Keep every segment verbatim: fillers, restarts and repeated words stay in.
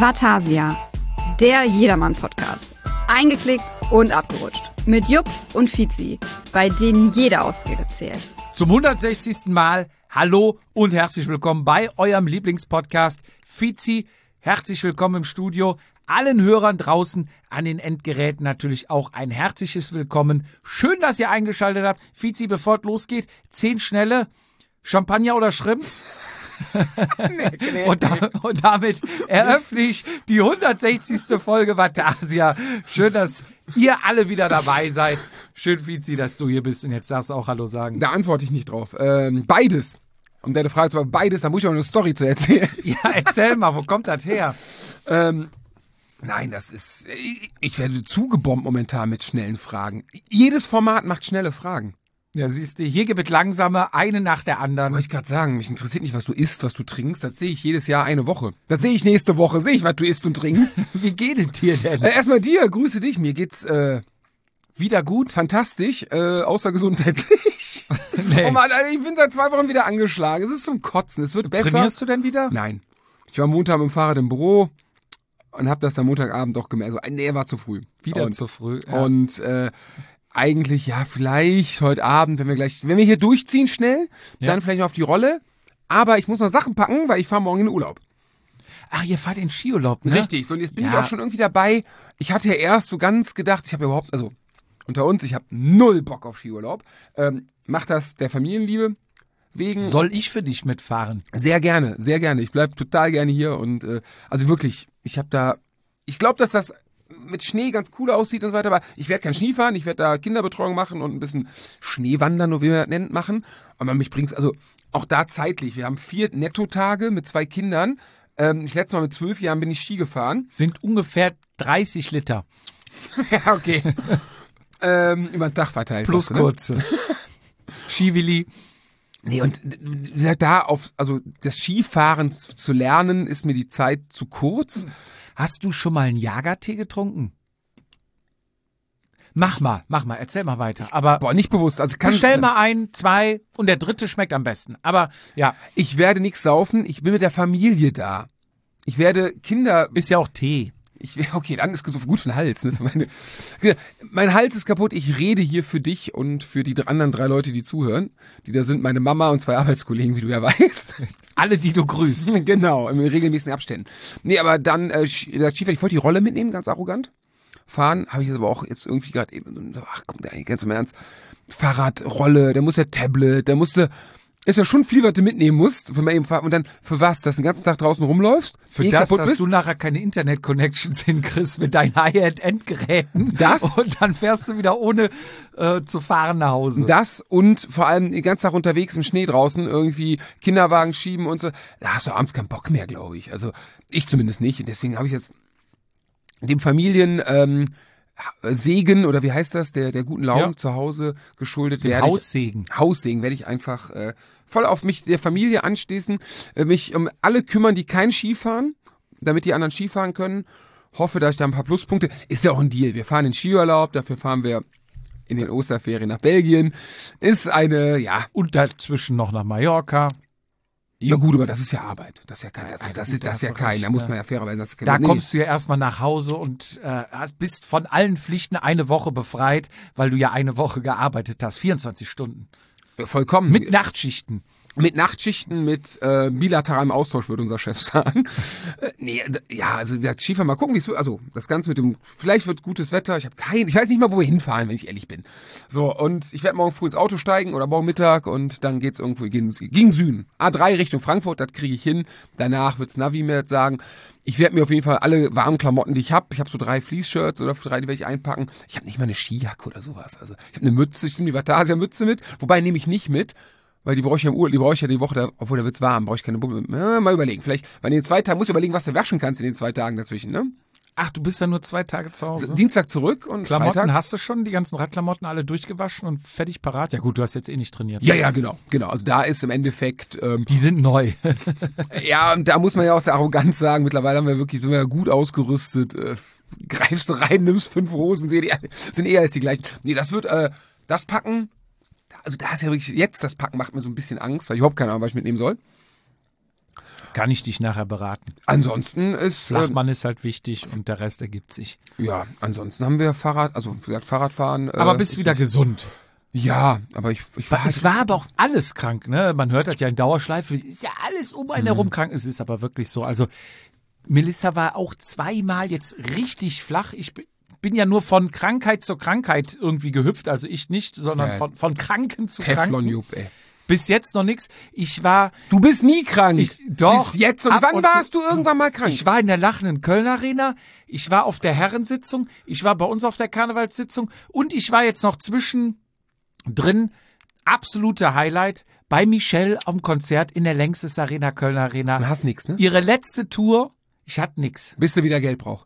Vatasia, der Jedermann-Podcast. Eingeklickt und abgerutscht. Mit Jupp und Fizi, bei denen jeder Ausrede zählt. Zum hundertsechzigsten Mal hallo und herzlich willkommen bei eurem Lieblingspodcast. Fizi, herzlich willkommen im Studio. Allen Hörern draußen an den Endgeräten natürlich auch ein herzliches Willkommen. Schön, dass ihr eingeschaltet habt. Fizi, bevor es losgeht, zehn schnelle Champagner oder Shrimps. nee, nee, und, da, und damit eröffne ich die hundertsechzigste Folge Vatasia. Schön, dass ihr alle wieder dabei seid. Schön, Fizi, dass du hier bist und jetzt darfst du auch Hallo sagen. Da antworte ich nicht drauf. Ähm, beides. Um deine Frage zu beantworten, beides, da muss ich auch eine Story zu erzählen. Ja, erzähl mal, wo kommt das her? ähm, nein, das ist, ich, ich werde zugebombt momentan mit schnellen Fragen. Jedes Format macht schnelle Fragen. Ja, siehst du, hier gibt es langsame, eine nach der anderen. Wollte ich gerade sagen, mich interessiert nicht, was du isst, was du trinkst. Das sehe ich jedes Jahr eine Woche. Das sehe ich nächste Woche, sehe ich, was du isst und trinkst. Wie geht es dir denn? Äh, erstmal dir, grüße dich. Mir geht's äh, wieder gut. Fantastisch, äh, außer gesundheitlich. Nee. Oh Mann, ich bin seit zwei Wochen wieder angeschlagen. Es ist zum Kotzen, es wird besser. Trainierst du denn wieder? Nein. Ich war Montag mit dem Fahrrad im Büro und habe das dann Montagabend doch gemerkt. Also, nee, war zu früh. Wieder und, zu früh. Ja. Und äh, eigentlich, ja, vielleicht heute Abend, wenn wir gleich, wenn wir hier durchziehen schnell, ja. Dann vielleicht noch auf die Rolle. Aber ich muss noch Sachen packen, weil ich fahre morgen in den Urlaub. Ach, ihr fahrt in Skiurlaub, ne? Richtig, so und jetzt bin ja. ich auch schon irgendwie dabei. Ich hatte ja erst so ganz gedacht, ich habe überhaupt, also unter uns, ich habe null Bock auf Skiurlaub. Ähm, mach das der Familienliebe wegen. Soll ich für dich mitfahren? Sehr gerne, sehr gerne. Ich bleib total gerne hier und äh, also wirklich, ich habe da, ich glaube, dass das mit Schnee ganz cool aussieht und so weiter, aber ich werde kein Ski fahren, ich werde da Kinderbetreuung machen und ein bisschen Schneewandern, wie man das nennt, machen. Aber mich bringt's, also auch da zeitlich, wir haben vier Nettotage mit zwei Kindern. Ähm, ich letztes Mal mit zwölf Jahren bin ich Ski gefahren. Sind ungefähr dreißig Liter. Ja, okay. ähm, über den Tag verteilt. Plus ne? kurze. Skiwilli. Nee, und wie gesagt, da auf, also das Skifahren zu lernen, ist mir die Zeit zu kurz. Hast du schon mal einen Jagertee getrunken? Mach mal, mach mal, erzähl mal weiter. Aber boah, nicht bewusst. Also kann bestell mal ein, zwei und der dritte schmeckt am besten. Aber ja. Ich werde nichts saufen, ich bin mit der Familie da. Ich werde Kinder... Ist ja auch Tee. Ich, okay, dann ist es gut für den Hals. Ne? Meine, mein Hals ist kaputt. Ich rede hier für dich und für die anderen drei Leute, die zuhören. Die da sind meine Mama und zwei Arbeitskollegen, wie du ja weißt. Alle, die du grüßt. Genau, in regelmäßigen Abständen. Nee, aber dann, äh, Skifahrt, ich wollte die Rolle mitnehmen, ganz arrogant. Fahren, habe ich jetzt aber auch jetzt irgendwie gerade eben, ach komm, ganz im Ernst. Fahrrad, Rolle, da muss ja Tablet, da musst du... Ist ja schon viel, was du mitnehmen musst. Für mal eben, und dann für was? Dass du den ganzen Tag draußen rumläufst? Für eh das, dass bist? du nachher keine Internet-Connections hinkriegst mit deinen High-End-Endgeräten. Das? Und dann fährst du wieder ohne äh, zu fahren nach Hause. Das und vor allem den ganzen Tag unterwegs im Schnee draußen, irgendwie Kinderwagen schieben und so. Da hast du abends keinen Bock mehr, glaube ich. Also ich zumindest nicht. Und deswegen habe ich jetzt dem Familien... Ähm, Segen, oder wie heißt das, der der guten Laune ja. zu Hause geschuldet werde. Haussegen. Ich, Haussegen werde ich einfach äh, voll auf mich der Familie anschließen, äh, mich um alle kümmern, die kein Ski fahren, damit die anderen Ski fahren können. Hoffe, dass ich da ein paar Pluspunkte, ist ja auch ein Deal. Wir fahren in Skiurlaub, dafür fahren wir in den Osterferien nach Belgien. Ist eine, ja. Und dazwischen noch nach Mallorca. Ja gut, aber das ist ja Arbeit. Das ist ja kein, das, das, das ist das ja kein. Da muss man ja fairerweise. Das da nee. kommst du ja erstmal nach Hause und äh, bist von allen Pflichten eine Woche befreit, weil du ja eine Woche gearbeitet hast, vierundzwanzig Stunden. Vollkommen. Mit Nachtschichten. Mit Nachtschichten, mit äh, bilateralem Austausch, würde unser Chef sagen. äh, nee, ja, also wir Skifahren, mal gucken, wie es wird. Also das Ganze mit dem, vielleicht wird gutes Wetter. Ich habe kein, ich weiß nicht mal, wo wir hinfahren, wenn ich ehrlich bin. So, und ich werde morgen früh ins Auto steigen oder morgen Mittag und dann geht's irgendwo gegen, gegen Süden. A drei Richtung Frankfurt, das kriege ich hin. Danach wird's Navi mir jetzt sagen. Ich werde mir auf jeden Fall alle warmen Klamotten, die ich habe. Ich habe so drei Fleece-Shirts oder drei, die werde ich einpacken. Ich habe nicht mal eine Skijacke oder sowas. Also ich habe eine Mütze, ich nehme die Vatasia-Mütze mit. Wobei nehme ich nicht mit. Weil die brauche ich ja im Urlaub, die brauche ich ja die Woche, da, obwohl da wird's warm, brauche ich keine Bumme. Ja, mal überlegen. Vielleicht, weil in den zwei Tagen, musst du überlegen, was du waschen kannst in den zwei Tagen dazwischen, ne? Ach, du bist ja nur zwei Tage zu Hause. Dienstag zurück und Klamotten Freitag. Hast du schon, die ganzen Radklamotten alle durchgewaschen und fertig parat? Ja gut, du hast jetzt eh nicht trainiert. Ja, ja, genau, genau. Also da ist im Endeffekt... Ähm, die sind neu. Ja, und da muss man ja aus der Arroganz sagen, mittlerweile haben wir wirklich, sind wir ja gut ausgerüstet. Äh, greifst du rein, nimmst fünf Hosen, sind eher als die gleichen. Nee, das wird, äh, das Packen... Also da ist ja wirklich, jetzt das Packen macht mir so ein bisschen Angst, weil ich überhaupt keine Ahnung, was ich mitnehmen soll. Kann ich dich nachher beraten. Ansonsten ist... Flachmann ist halt wichtig und der Rest ergibt sich. Äh, ja, ansonsten haben wir Fahrrad, also wie gesagt, Fahrradfahren. Aber äh, bist wieder gesund. Ja, aber ich, ich war Es war aber auch alles krank, ne? Man hört das ja in Dauerschleife, ist ja alles um einen herum krank. Es ist aber wirklich so. Also Melissa war auch zweimal jetzt richtig flach. Ich bin bin ja nur von Krankheit zu Krankheit irgendwie gehüpft. Also ich nicht, sondern Ja. von, von Kranken zu Kranken. Teflon-Jupp, ey. Bis jetzt noch nichts. Ich war... Du bist nie krank. Ich, doch. Bis jetzt. Und ab wann und warst zu- du irgendwann mal krank? Ich war in der lachenden Köln Arena, ich war auf der Herrensitzung, ich war bei uns auf der Karnevalssitzung und ich war jetzt noch zwischendrin, absolute Highlight, bei Michelle am Konzert in der Längstes Arena, Köln Arena. Du hast nichts, ne? Ihre letzte Tour, ich hatte nix. Bis du wieder Geld brauchst.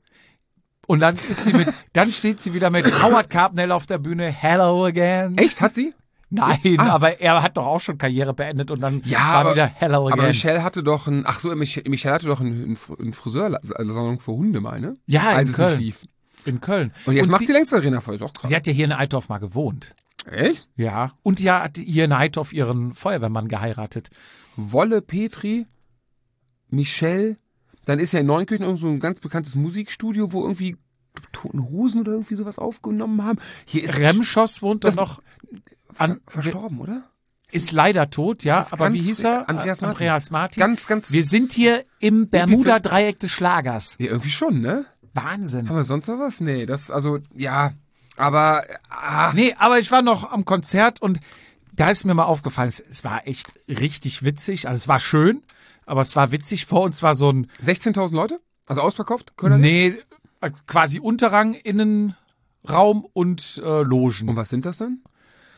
Und dann ist sie mit, dann steht sie wieder mit Howard Carpendale auf der Bühne, Hello again. Echt? Hat sie? Nein, Ah. aber er hat doch auch schon Karriere beendet und dann Ja, war aber, wieder Hello again. aber Michelle hatte doch ein, ach so, Michelle, Michelle hatte doch einen, einen Friseursalon für Hunde mal, ne? Ja, Als in es Köln. nicht lief. In Köln. Und jetzt macht sie, sie längst Arena voll, doch krass. sie hat ja hier in Eitorf mal gewohnt. Echt? Ja, und ja, hat hier in Eitorf ihren Feuerwehrmann geheiratet. Wolle Petri, Michelle, dann ist ja in Neunkirchen irgend so ein ganz bekanntes Musikstudio, wo irgendwie Toten Hosen oder irgendwie sowas aufgenommen haben. Hier ist Remschoss wohnt doch das- noch, ver an, verstorben, oder? ist leider tot, ja, das aber ganz- wie hieß er? Andreas Martin. Andreas Martin. Ganz, ganz. Wir sind hier im Bermuda-Dreieck des Schlagers. Ja, irgendwie schon, ne? Wahnsinn. Haben wir sonst noch was? Nee, das, also, ja, aber, ah, Nee, aber ich war noch am Konzert und da ist mir mal aufgefallen, es, es war echt richtig witzig. Also es war schön, aber es war witzig. Vor uns war so ein, sechzehntausend Leute? Also ausverkauft? Kölner? nee, quasi Unterrang, Innenraum und äh, Logen. Und was sind das dann?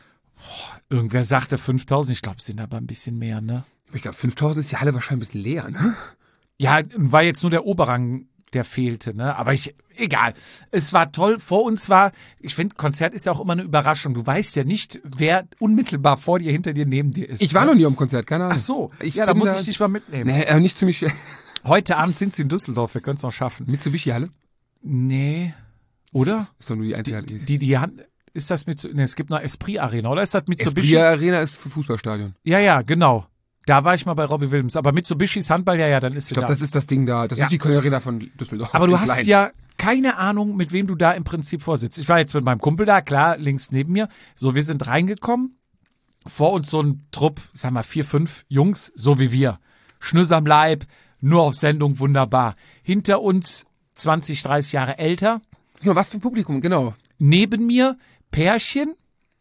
Irgendwer sagte fünftausend, ich glaube, es sind aber ein bisschen mehr, ne? Ich glaube, fünftausend ist die Halle wahrscheinlich ein bisschen leer, ne? Ja, war jetzt nur der Oberrang, der fehlte, ne? Aber ich, egal. Es war toll. Vor uns war, ich finde, Konzert ist ja auch immer eine Überraschung. Du weißt ja nicht, wer unmittelbar vor dir, hinter dir, neben dir ist. Ich war ne? noch nie am Konzert, keine Ahnung. Ach so, Ich ja, da bin muss da- ich dich mal mitnehmen. Nee, äh, nicht zu Michelle. Heute Abend sind sie in Düsseldorf, wir können es noch schaffen. Mitsubishi-Halle? Nee. Oder? Ist doch nur die einzige Halle. Die, die, die Hand, ist das mit, nee, es gibt noch Esprit Arena, oder ist das Mitsubishi? Esprit Arena ist für Fußballstadion. Ja, ja, genau. Da war ich mal bei Robbie Williams. Aber Mitsubishis Handball, ja, ja, dann ist sie Ich glaube, da. das ist das Ding da. Das Ja. ist die Kölner Arena von Düsseldorf. Aber du In hast klein. ja keine Ahnung, mit wem du da im Prinzip vorsitzt. Ich war jetzt mit meinem Kumpel da, klar, links neben mir. So, wir sind reingekommen. Vor uns so ein Trupp, sag mal, vier, fünf Jungs, so wie wir. Schnüss am Leib, nur auf Sendung, wunderbar. Hinter uns zwanzig, dreißig Jahre älter. Ja, was für ein Publikum, genau. Neben mir Pärchen.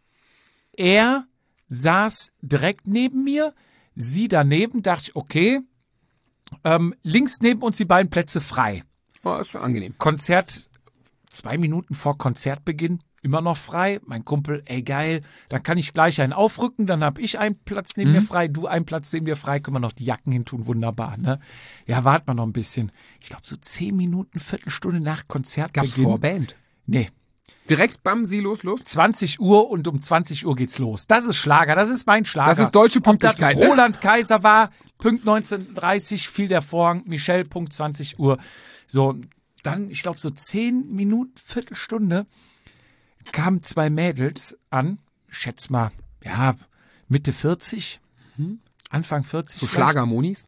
Er saß direkt neben mir. Sie daneben, dachte ich, okay. Ähm, links neben uns die beiden Plätze frei. Oh, ist schon angenehm. Konzert, zwei Minuten vor Konzertbeginn, immer noch frei. Mein Kumpel, ey geil, dann kann ich gleich einen aufrücken, dann habe ich einen Platz neben Mhm. mir frei, du einen Platz neben mir frei, können wir noch die Jacken hintun, wunderbar, ne? Ja, warten wir noch ein bisschen. Ich glaube, so zehn Minuten, Viertelstunde nach Konzertbeginn. Gab's Vorband? Nee, Direkt, bam, sie los, los. zwanzig Uhr und um zwanzig Uhr geht's los. Das ist Schlager, das ist mein Schlager. Das ist deutsche Ob das Pünktlichkeit, ne? Roland Kaiser war, Punkt neunzehn Uhr dreißig fiel der Vorhang, Michelle, Punkt zwanzig Uhr. So, dann, ich glaube, so zehn Minuten, Viertelstunde kamen zwei Mädels an, schätz mal, ja, Mitte vierzig, Anfang vierzig. So vielleicht. Schlagermonis.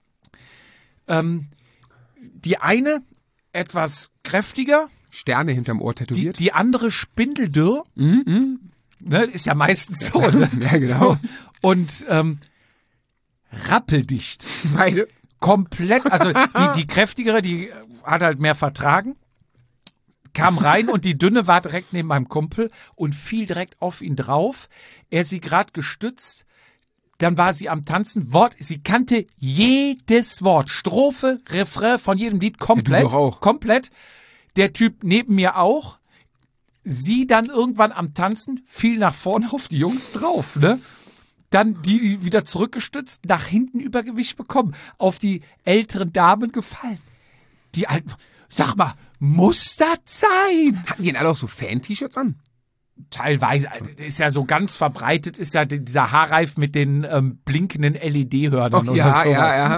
Ähm, die eine etwas kräftiger, Sterne hinterm Ohr die, tätowiert. die andere spindeldürr. Mhm, Ne, ist ja meistens so. Ne? ja, genau. Und ähm, rappeldicht. Beide. Komplett, also die, die kräftigere, die hat halt mehr vertragen, kam rein und die dünne war direkt neben meinem Kumpel und fiel direkt auf ihn drauf. Er sie gerade gestützt, dann war sie am Tanzen, Wort, sie kannte jedes Wort, Strophe, Refrain von jedem Lied komplett. Ja, du doch auch. Komplett. Der Typ neben mir auch. Sie dann irgendwann am Tanzen, fiel nach vorne auf die Jungs drauf, ne? Dann die wieder zurückgestützt, nach hinten Übergewicht bekommen, auf die älteren Damen gefallen. Die alten, sag mal, muss das sein? Hatten die denn alle auch so Fan-T-Shirts an? Teilweise, also, ist ja so ganz verbreitet, ist ja dieser Haarreif mit den ähm, blinkenden L E D-Hörnern oder ja, sowas. ja, ja.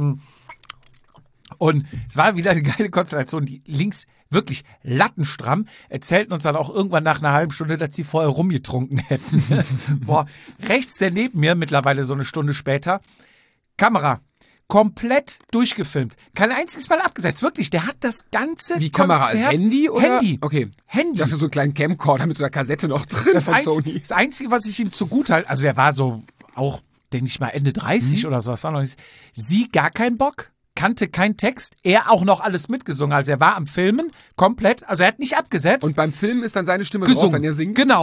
Und es war wieder eine geile Konstellation. Die links wirklich lattenstramm erzählten uns dann auch irgendwann nach einer halben Stunde, dass sie vorher rumgetrunken hätten. Boah, rechts der neben mir, mittlerweile so eine Stunde später, Kamera, komplett durchgefilmt. Kein einziges Mal abgesetzt. Wirklich, der hat das ganze Wie Kamera? Konzert... Handy oder? Handy. Okay. Handy. Du hast ja so einen kleinen Camcorder mit so einer Kassette noch drin Das, von Einz Sony. das Einzige, was ich ihm zugute halte, also er war so auch, denke ich mal, Ende dreißig Mhm. oder so, das war noch nicht. Sie gar keinen Bock, kannte keinen Text, er auch noch alles mitgesungen. Also er war am Filmen komplett, also er hat nicht abgesetzt. Und beim Film ist dann seine Stimme gesungen, drauf, wenn er singt? Genau.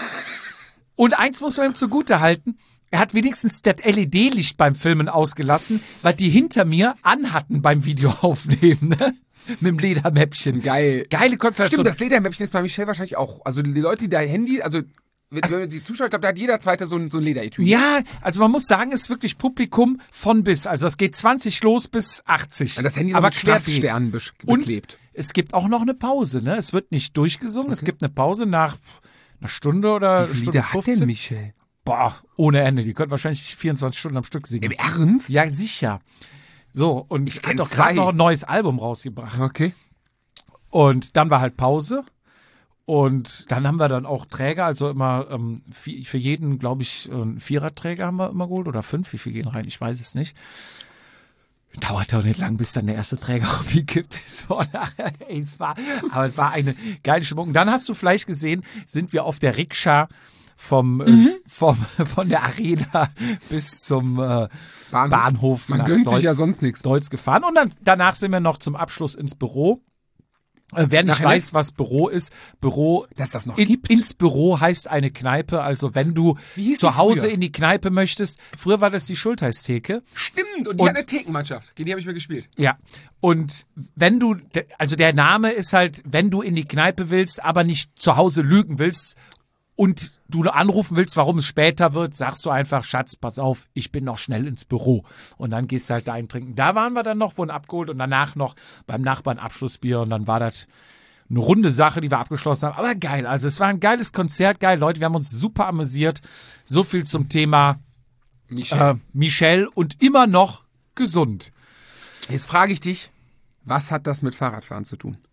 Und eins muss man ihm zugute halten, er hat wenigstens das L E D-Licht beim Filmen ausgelassen, weil die hinter mir anhatten beim Videoaufnehmen, ne? Mit dem Ledermäppchen. Geil. Geile Konstellation. Stimmt, das Ledermäppchen ist bei Michelle wahrscheinlich auch. Also die Leute, die da Handy, also wenn also, wenn die Zuschauer, ich glaube, da hat jeder Zweite so ein, so ein Lederetui. Ja, also man muss sagen, es ist wirklich Publikum von bis. Also das geht zwanzig los bis achtzig. Und das Handy ist aber mit querbeet. Strasssternen be Und beklebt. es gibt auch noch eine Pause, ne? Es wird nicht durchgesungen, okay. Es gibt eine Pause nach einer Stunde oder Wie viele Stunde Lieder fünfzehn. hat denn Michelle? Boah, ohne Ende. Die könnten wahrscheinlich vierundzwanzig Stunden am Stück singen. Im Ernst? Ja, sicher. So, und Ich ich kenn hat doch zwei. gerade noch ein neues Album rausgebracht. Okay. Und dann war halt Pause. Und dann haben wir dann auch Träger, also immer ähm, für jeden, glaube ich, einen Viererträger haben wir immer geholt oder fünf. Wie viel gehen rein? Ich weiß es nicht. Dauert doch nicht lang, bis dann der erste Träger irgendwie gibt. Es war, ey, es war, aber es war eine geile Stimmung. Und dann hast du vielleicht gesehen, sind wir auf der Rikscha vom, mhm. äh, vom von der Arena bis zum äh, Bahnhof, Bahnhof Man nach gönnt Deutz, sich ja sonst nichts. Deutz gefahren. Und dann danach sind wir noch zum Abschluss ins Büro. Äh, wer nicht Nachher weiß, was Büro ist, Büro, Dass das noch in, gibt. ins Büro heißt eine Kneipe. Also wenn du Wie hieß zu die Hause früher? in die Kneipe möchtest, früher war das die Schultheißtheke. Stimmt, und die Und- hat eine Thekenmannschaft. Gegen die habe ich mal gespielt. Ja, und wenn du, also der Name ist halt, wenn du in die Kneipe willst, aber nicht zu Hause lügen willst und du anrufen willst, warum es später wird, sagst du einfach, Schatz, pass auf, ich bin noch schnell ins Büro. Und dann gehst du halt da eintrinken. Da waren wir dann noch, wurden abgeholt und danach noch beim Nachbarn Abschlussbier und dann war das eine runde Sache, die wir abgeschlossen haben. Aber geil, also es war ein geiles Konzert, geil, Leute, wir haben uns super amüsiert. So viel zum Thema Michelle. äh, Michelle und immer noch gesund. Jetzt frage ich dich, was hat das mit Fahrradfahren zu tun?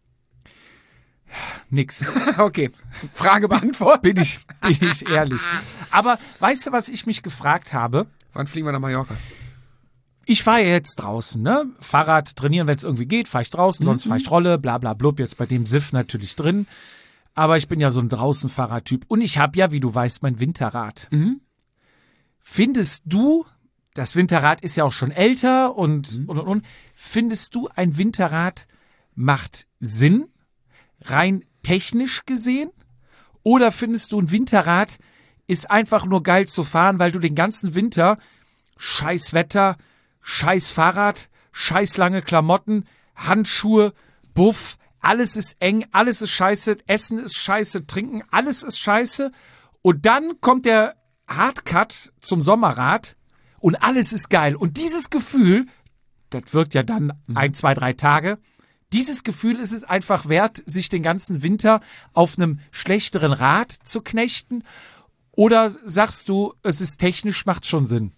Nix. Okay, Frage beantwortet. Bin ich, bin ich ehrlich. Aber weißt du, was ich mich gefragt habe? Wann fliegen wir nach Mallorca? Ich fahre ja jetzt draußen, ne? Fahrrad trainieren, wenn es irgendwie geht, fahre ich draußen, sonst fahre ich Rolle, bla bla blub, jetzt bei dem Siff natürlich drin. Aber ich bin ja so ein Draußenfahrertyp. Und ich habe ja, wie du weißt, mein Winterrad. Mhm. Findest du, das Winterrad ist ja auch schon älter und, und, und, und, findest du, ein Winterrad macht Sinn, rein technisch gesehen? Oder findest du, ein Winterrad ist einfach nur geil zu fahren, weil du den ganzen Winter scheiß Wetter, scheiß Fahrrad, scheiß lange Klamotten, Handschuhe, Buff, alles ist eng, alles ist scheiße, Essen ist scheiße, Trinken, alles ist scheiße. Und dann kommt der Hardcut zum Sommerrad und alles ist geil. Und dieses Gefühl, das wirkt ja dann ein, zwei, drei Tage, dieses Gefühl ist es einfach wert, sich den ganzen Winter auf einem schlechteren Rad zu knechten? Oder sagst du, es ist technisch, macht schon Sinn?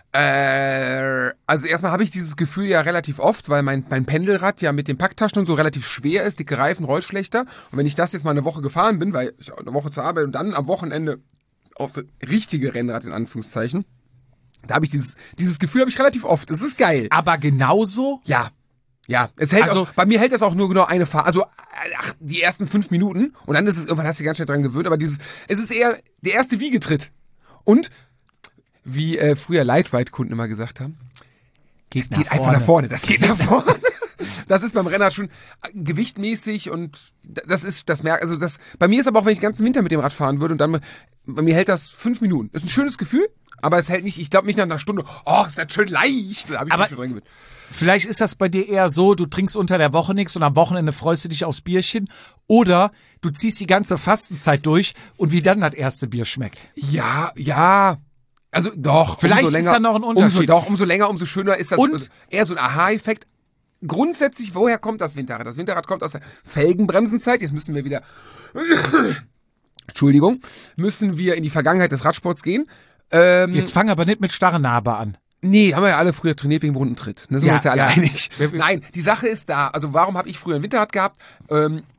Äh, also erstmal habe ich dieses Gefühl ja relativ oft, weil mein, mein Pendelrad ja mit den Packtaschen und so relativ schwer ist, dicke Reifen, rollt schlechter. Und wenn ich das jetzt mal eine Woche gefahren bin, weil ich auch eine Woche zur Arbeit und dann am Wochenende auf das richtige Rennrad in Anführungszeichen, da habe ich dieses, dieses Gefühl habe ich relativ oft. Es ist geil. Aber genauso, Ja. Ja, es hält Also- auch, bei mir hält das auch nur genau eine Fahrt, also ach, die ersten fünf Minuten und dann ist es, irgendwann hast du dich ganz schnell dran gewöhnt, aber dieses, es ist eher der erste Wiegetritt. Und, wie äh, früher Lightweight-Kunden immer gesagt haben, geht, geht einfach nach vorne, das geht nach vorne. Das ist beim Rennrad schon gewichtmäßig und das ist, das merkt, also das, bei mir ist aber auch, wenn ich den ganzen Winter mit dem Rad fahren würde und dann, bei mir hält das fünf Minuten. Ist ein schönes Gefühl, aber es hält nicht, ich glaube nicht nach einer Stunde, oh, ist das schön leicht, da habe ich Aber- mich schon dran gewöhnt. Vielleicht ist das bei dir eher so, du trinkst unter der Woche nichts und am Wochenende freust du dich aufs Bierchen. Oder du ziehst die ganze Fastenzeit durch und wie dann das erste Bier schmeckt. Ja, ja. Also doch. Vielleicht umso ist länger, da noch ein Umso, Unterschied. doch, umso länger, umso schöner ist das. Und- eher so ein Aha-Effekt. Grundsätzlich, woher kommt das Winterrad? Das Winterrad kommt aus der Felgenbremsenzeit. Jetzt müssen wir wieder, Entschuldigung, müssen wir in die Vergangenheit des Radsports gehen. Ähm, Jetzt fang aber nicht mit starre Narbe an. Nee, haben wir ja alle früher trainiert wegen dem runden Tritt. Da sind Ja, wir uns ja alle ja. einig. Wir- wir- Nein, die Sache ist da. Also warum habe ich früher ein Winterrad gehabt? Ähm,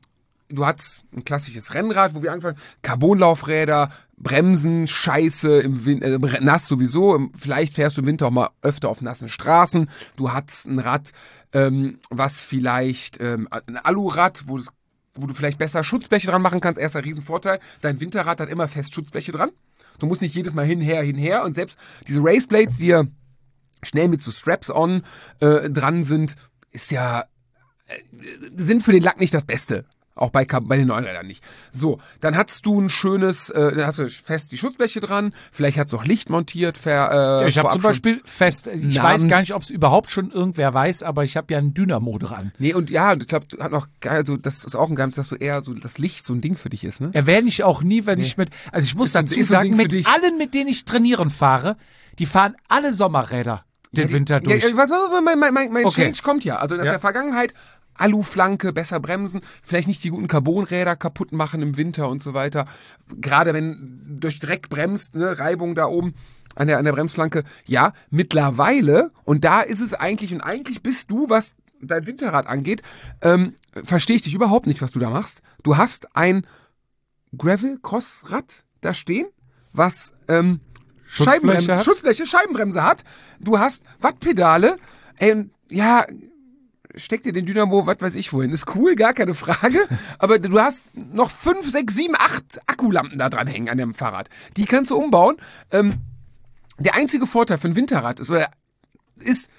du hast ein klassisches Rennrad, wo wir angefangen haben, Carbonlaufräder, Bremsen, Scheiße, im Win- äh, nass sowieso, vielleicht fährst du im Winter auch mal öfter auf nassen Straßen, du hast ein Rad, ähm, was vielleicht, ähm, ein Alurad, wo, das, wo du vielleicht besser Schutzbleche dran machen kannst, erster Riesenvorteil, dein Winterrad hat immer fest Schutzbleche dran, du musst nicht jedes Mal hinher, hinher und selbst diese Raceblades, die ja schnell mit so Straps-on äh, dran sind, ist ja, äh, sind für den Lack nicht das Beste. Auch bei, bei den neuen Rädern nicht. So, dann hast du ein schönes, äh, dann hast du fest die Schutzbleche dran, vielleicht hast du auch Licht montiert. Ver, äh, ja, ich habe zum schon Beispiel fest, ich Namen. weiß gar nicht, ob es überhaupt schon irgendwer weiß, aber ich habe ja einen Dynamo dran. Nee, und ja, ich glaube, du hast noch geil, so, das ist auch ein Geheimnis, dass du eher so das Licht so ein Ding für dich ist, ne? Erwähne ich auch nie, wenn Nee. ich mit, also ich muss Ist ein- dazu ist ein sagen, Ding für mit dich. allen, mit denen ich trainieren fahre, die fahren alle Sommerräder den Ja, die- Winter durch. Ja, was, was, mein mein, mein, mein Okay. Change kommt ja. Also in Ja. der Vergangenheit Aluflanke, besser bremsen, vielleicht nicht die guten Carbonräder kaputt machen im Winter und so weiter. Gerade wenn durch Dreck bremst, ne, Reibung da oben an der, an der Bremsflanke. Ja, mittlerweile, und da ist es eigentlich, und eigentlich bist du, was dein Winterrad angeht, ähm, verstehe ich dich überhaupt nicht, was du da machst. Du hast ein Gravel-Cross-Rad da stehen, was ähm, Schutzbleche Scheibenbremse, hat? Schutzbleche, Scheibenbremse hat. Du hast Wattpedale. Ey, ja, steck dir den Dynamo, was weiß ich wohin. Ist cool, gar keine Frage. Aber du hast noch fünf, sechs, sieben, acht Akkulampen da dran hängen an dem Fahrrad. Die kannst du umbauen. Ähm, der einzige Vorteil für ein Winterrad ist, oder ist,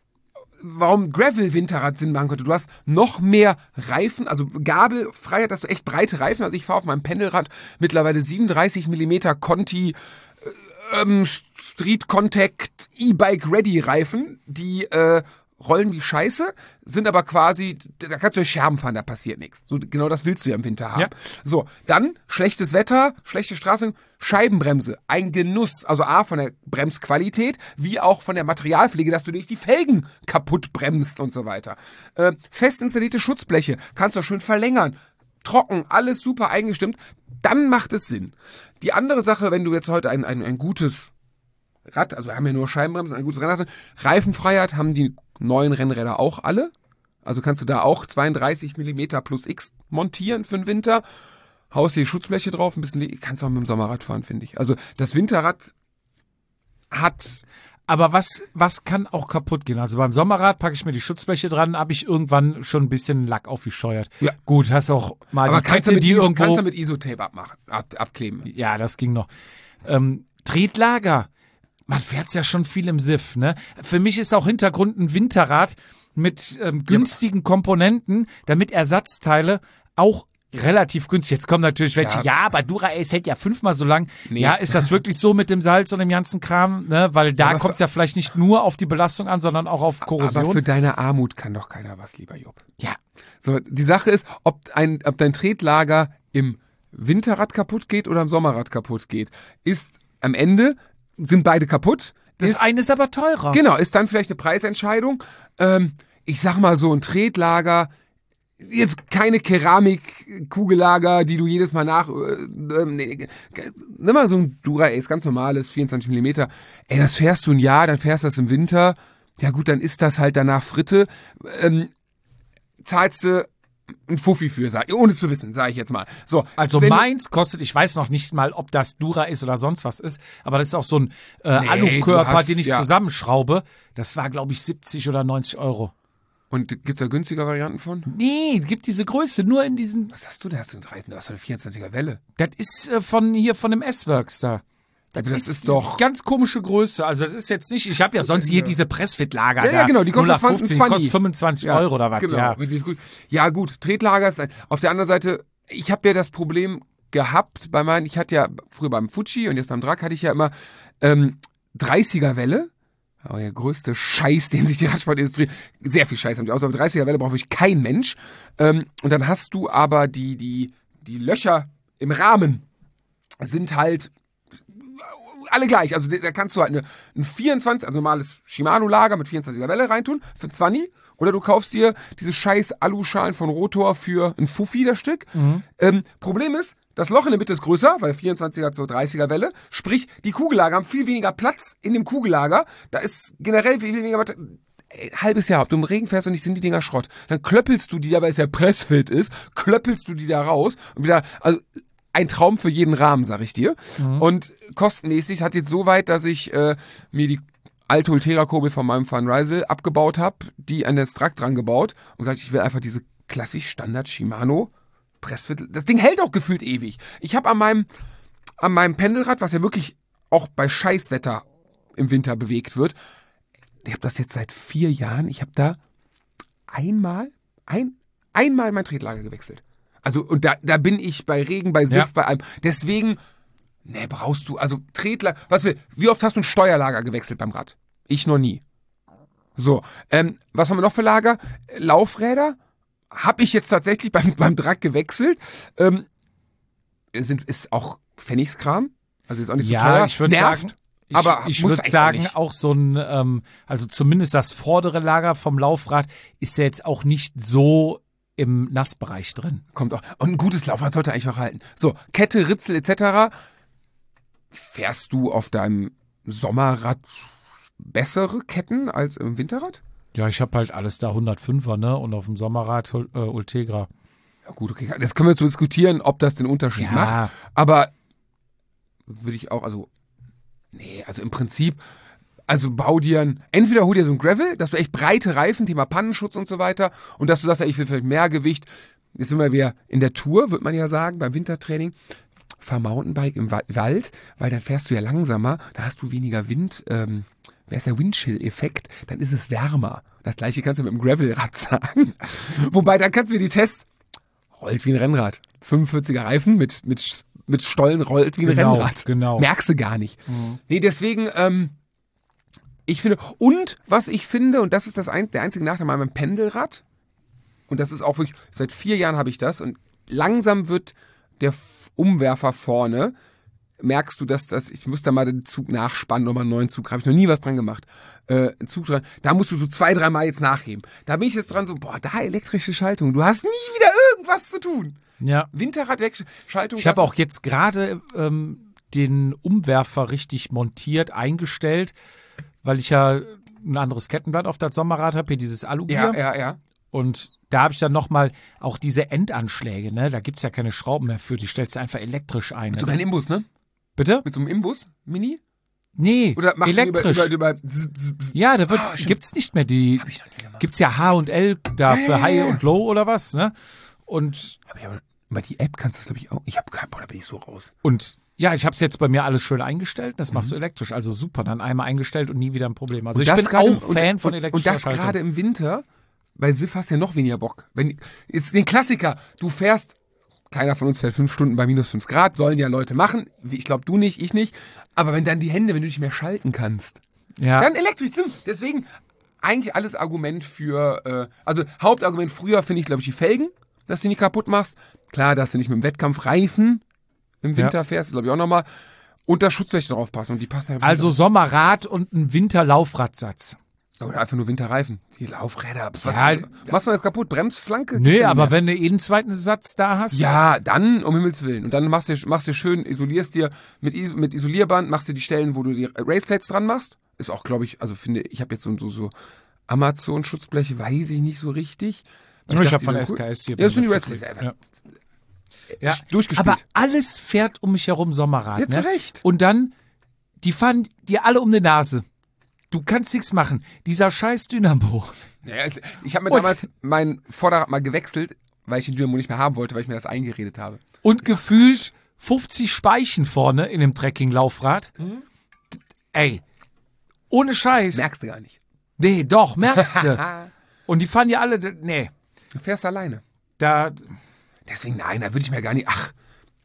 warum Gravel-Winterrad Sinn machen könnte. Du hast noch mehr Reifen, also Gabelfreiheit, dass du echt breite Reifen. Also ich fahre auf meinem Pendelrad mittlerweile siebenunddreißig Millimeter Conti ähm, Street Contact E-Bike Ready Reifen, die äh, rollen wie Scheiße, sind aber quasi, da kannst du durch Scherben fahren, da passiert nichts. So, genau das willst du ja im Winter haben. Ja. So, dann schlechtes Wetter, schlechte Straßen, Scheibenbremse, ein Genuss, also A von der Bremsqualität, wie auch von der Materialpflege, dass du nicht die Felgen kaputt bremst und so weiter. Äh, fest installierte Schutzbleche, kannst du auch schön verlängern, trocken, alles super eingestimmt, dann macht es Sinn. Die andere Sache, wenn du jetzt heute ein, ein, ein gutes Rad, also wir haben ja nur Scheibenbremsen, ein gutes Rennrad, Reifenfreiheit haben die neuen Rennräder auch alle. Also kannst du da auch zweiunddreißig Millimeter plus X montieren für den Winter. Haust dir die Schutzbleche drauf, ein bisschen, kannst auch mit dem Sommerrad fahren, finde ich. Also das Winterrad hat... Aber was, was kann auch kaputt gehen? Also beim Sommerrad packe ich mir die Schutzbleche dran, habe ich irgendwann schon ein bisschen Lack aufgescheuert. Ja. Gut, hast auch mal Aber die kannst du, Kette, mit die Iso, irgendwo... kannst du mit Isotape abmachen, ab, abkleben. Ja, das ging noch. Ähm, Tretlager. Man fährt's ja schon viel im Siff, ne? Für mich ist auch Hintergrund ein Winterrad mit ähm, günstigen Komponenten, damit Ersatzteile auch relativ günstig. Jetzt kommen natürlich welche, ja, Ja. aber Dura-Ace hält ja fünfmal so lang. Nee. Ja, ist das wirklich so mit dem Salz und dem ganzen Kram? Ne? Weil da Aber kommt's ja vielleicht nicht nur auf die Belastung an, sondern auch auf Korrosion. Aber für deine Armut kann doch keiner was, lieber Jupp. ja, So, die Sache ist, ob, ein, ob dein Tretlager im Winterrad kaputt geht oder im Sommerrad kaputt geht, ist am Ende, sind beide kaputt. das ist, eine ist aber teurer. Genau, ist dann vielleicht eine Preisentscheidung. Ähm, ich sag mal so, ein Tretlager, jetzt keine Keramik-Kugellager, die du jedes Mal nach... Äh, ähm, nee, nimm mal so ein Dura-Ace, ganz normales, vierundzwanzig Millimeter. Ey, das fährst du ein Jahr, dann fährst du das im Winter. Ja gut, dann ist das halt danach Fritte. Ähm, zahlst du ein Fuffi für, sag, ohne es zu wissen, sage ich jetzt mal. So, Also wenn du- meins kostet, ich weiß noch nicht mal, ob das Dura ist oder sonst was ist, aber das ist auch so ein äh, Nee, Alukörper, du hast- den ich ja. zusammenschraube. Das war, glaube ich, siebzig oder neunzig Euro. Und gibt's da günstiger Varianten von? Nee, gibt diese Größe nur in diesen. Was hast du da? Hast du einen dreißig, du hast eine vierundzwanziger Welle. Das ist äh, von hier, von dem S-Works da. Aber das ist die doch... ganz komische Größe. Also das ist jetzt nicht, ich habe ja sonst hier diese Pressfit-Lager Ja, da. ja, genau, die kosten null acht fünfzehn, die zwanzig. kosten fünfundzwanzig Euro oder was, genau, ja. die ist gut. Ja, gut, Tretlager ist ein. Auf der anderen Seite, ich habe ja das Problem gehabt bei meinen, ich hatte ja früher beim Fuji und jetzt beim Drac hatte ich ja immer ähm, dreißiger Welle. Aber der größte Scheiß, den sich die Radsportindustrie, sehr viel Scheiß haben die aus, aber dreißiger Welle braucht wirklich kein Mensch. Ähm, und dann hast du aber die, die, die Löcher im Rahmen sind halt alle gleich. Also da kannst du halt eine, ein vierundzwanzig, also normales Shimano-Lager mit vierundzwanziger Welle reintun für zwanzig. Oder du kaufst dir diese scheiß Aluschalen von Rotor für ein Fuffi das Stück. Mhm. Ähm, Problem ist, das Loch in der Mitte ist größer, weil vierundzwanziger zur dreißiger Welle. Sprich, die Kugellager haben viel weniger Platz in dem Kugellager. Da ist generell viel weniger... ein halbes Jahr, ob du im Regen fährst und nicht, sind die Dinger Schrott. Dann klöppelst du die da, weil es ja pressfit ist, klöppelst du die da raus und wieder, also ein Traum für jeden Rahmen, sag ich dir. Mhm. Und kostenmäßig hat jetzt so weit, dass ich äh, mir die alte Ultegra-Kurbel von meinem Van Rysel abgebaut habe, die an das Trakt dran gebaut und gesagt, ich will einfach diese klassisch Standard Shimano Pressviertel. Das Ding hält auch gefühlt ewig. Ich habe an meinem, an meinem Pendelrad, was ja wirklich auch bei Scheißwetter im Winter bewegt wird, ich habe das jetzt seit vier Jahren, ich habe da einmal, ein, einmal mein Tretlager gewechselt. Also, und da, da bin ich bei Regen, bei Siff, ja. bei allem. Deswegen, ne, brauchst du, also Tretlager, was will, wie oft hast du ein Steuerlager gewechselt beim Rad? Ich noch nie. So, ähm, was haben wir noch für Lager? Laufräder habe ich jetzt tatsächlich beim, beim Drack gewechselt. Ähm, sind, ist auch Pfennigskram, also ist auch nicht so ja, teuer. Ja, ich würde sagen, ich, aber ich würde sagen, auch, auch so ein, ähm, also zumindest das vordere Lager vom Laufrad ist ja jetzt auch nicht so im Nassbereich drin. Kommt auch. Und ein gutes Laufrad sollte eigentlich auch halten. So, Kette, Ritzel et cetera. Fährst du auf deinem Sommerrad bessere Ketten als im Winterrad? Ja, ich habe halt alles da hundertfünfer, ne? Und auf dem Sommerrad äh, Ultegra. Ja gut, okay. Das können wir so diskutieren, ob das den Unterschied ja. macht. Aber würde ich auch, also, nee, also im Prinzip, also bau dir ein, entweder hol dir so ein Gravel, dass du echt breite Reifen, Thema Pannenschutz und so weiter, und dass du das ja, ich will vielleicht mehr Gewicht. Jetzt sind wir wieder in der Tour, würde man ja sagen, beim Wintertraining. Fahr Mountainbike im Wald, weil dann fährst du ja langsamer, da hast du weniger Wind, ähm, wer ist der Windchill-Effekt, dann ist es wärmer. Das gleiche kannst du mit dem Gravelrad sagen. Wobei, dann kannst du mir die Tests, rollt wie ein Rennrad. fünfundvierziger Reifen mit, mit, mit Stollen rollt wie ein genau, Rennrad. Genau. Merkst du gar nicht. Mhm. Nee, deswegen, ähm, ich finde, und was ich finde, und das ist das ein, der einzige Nachteil meinem Pendelrad, und das ist auch wirklich, seit vier Jahren habe ich das, und langsam wird der Umwerfer vorne, merkst du, dass das, ich muss da mal den Zug nachspannen, nochmal einen neuen Zug, habe ich noch nie was dran gemacht, äh, einen Zug dran, da musst du so zwei, dreimal jetzt nachheben. Da bin ich jetzt dran so, boah, da elektrische Schaltung, du hast nie wieder irgendwas zu tun. Ja. Winterrad, elektrische Schaltung. Ich habe auch jetzt gerade ähm, den Umwerfer richtig montiert, eingestellt, weil ich ja ein anderes Kettenblatt auf das Sommerrad habe, hier dieses Alugier. Ja, ja, ja. Und da habe ich dann nochmal auch diese Endanschläge, ne? Da gibt es ja keine Schrauben mehr für, die stellst du einfach elektrisch ein. Mit so das einem Imbus, ne? Bitte? Mit so einem Imbus, Mini? Nee, Oder machst elektrisch. Du über, über, über z, z, z. Ja, da wird, Ah, gibt's nicht mehr die, Hab ich noch nie gemacht. gibt's ja H und L da Ja, für ja, High ja. und Low oder was, ne? Und, Hab ich aber, über die App kannst du das, glaube ich, auch. Ich habe keinen, boah, da bin ich so raus. und ja, ich habe es jetzt bei mir alles schön eingestellt. Das machst Mhm. du elektrisch. Also super, dann einmal eingestellt und nie wieder ein Problem. Also Und ich das bin gerade auch im- Fan und, von und, elektrischer und das Schaltung. gerade im Winter, weil Siff hast ja noch weniger Bock. Wenn, ist den Klassiker, du fährst, keiner von uns fährt fünf Stunden bei minus fünf Grad, sollen ja Leute machen. Ich glaube, du nicht, ich nicht. Aber wenn dann die Hände, wenn du nicht mehr schalten kannst, Ja. dann elektrisch. Deswegen eigentlich alles Argument für, äh, also Hauptargument früher finde ich, glaube ich, die Felgen, dass du nicht kaputt machst. Klar, dass du nicht mit dem Wettkampfreifen im Winter Ja. fährst, glaube ich auch nochmal. Und da Schutzflächen drauf passen und die passen ja im Also Sommerrad und ein Winterlaufradsatz. Winter. Oder einfach nur Winterreifen. Die Laufräder. Was, Ja. was ist kaputt? Bremsflanke? Nee, Gibt's ja aber nicht mehr. wenn du eh einen zweiten Satz da hast. Ja, dann um Himmels Willen. Und dann machst du, machst du schön, isolierst dir mit, Is mit Isolierband, machst du die Stellen, wo du die Raceplates dran machst. Ist auch, glaube ich, also finde ich, habe jetzt so, so, so Amazon-Schutzbleche, weiß ich nicht so richtig. Ich, dachte, habe von die S sind K cool. S hier. Ja, das sind die benutzt. Raceplates. Ja. Ja. Durchgespielt. Aber alles fährt um mich herum Sommerrad. Ja, zu ne? Recht. Und dann, die fahren dir alle um die Nase. Du kannst nichts machen. Dieser scheiß Dynamo. Ja, es, ich habe mir Und- damals mein Vorderrad mal gewechselt, weil ich den Dynamo nicht mehr haben wollte, weil ich mir das eingeredet habe. Und gefühlt fünfzig Speichen vorne in dem Trekking-Laufrad. Ey, ohne Scheiß. Merkst du gar nicht. Nee, doch, merkst du. Und die fahren ja alle, nee, Du fährst alleine. da, Deswegen, nein, da würde ich mir gar nicht, ach.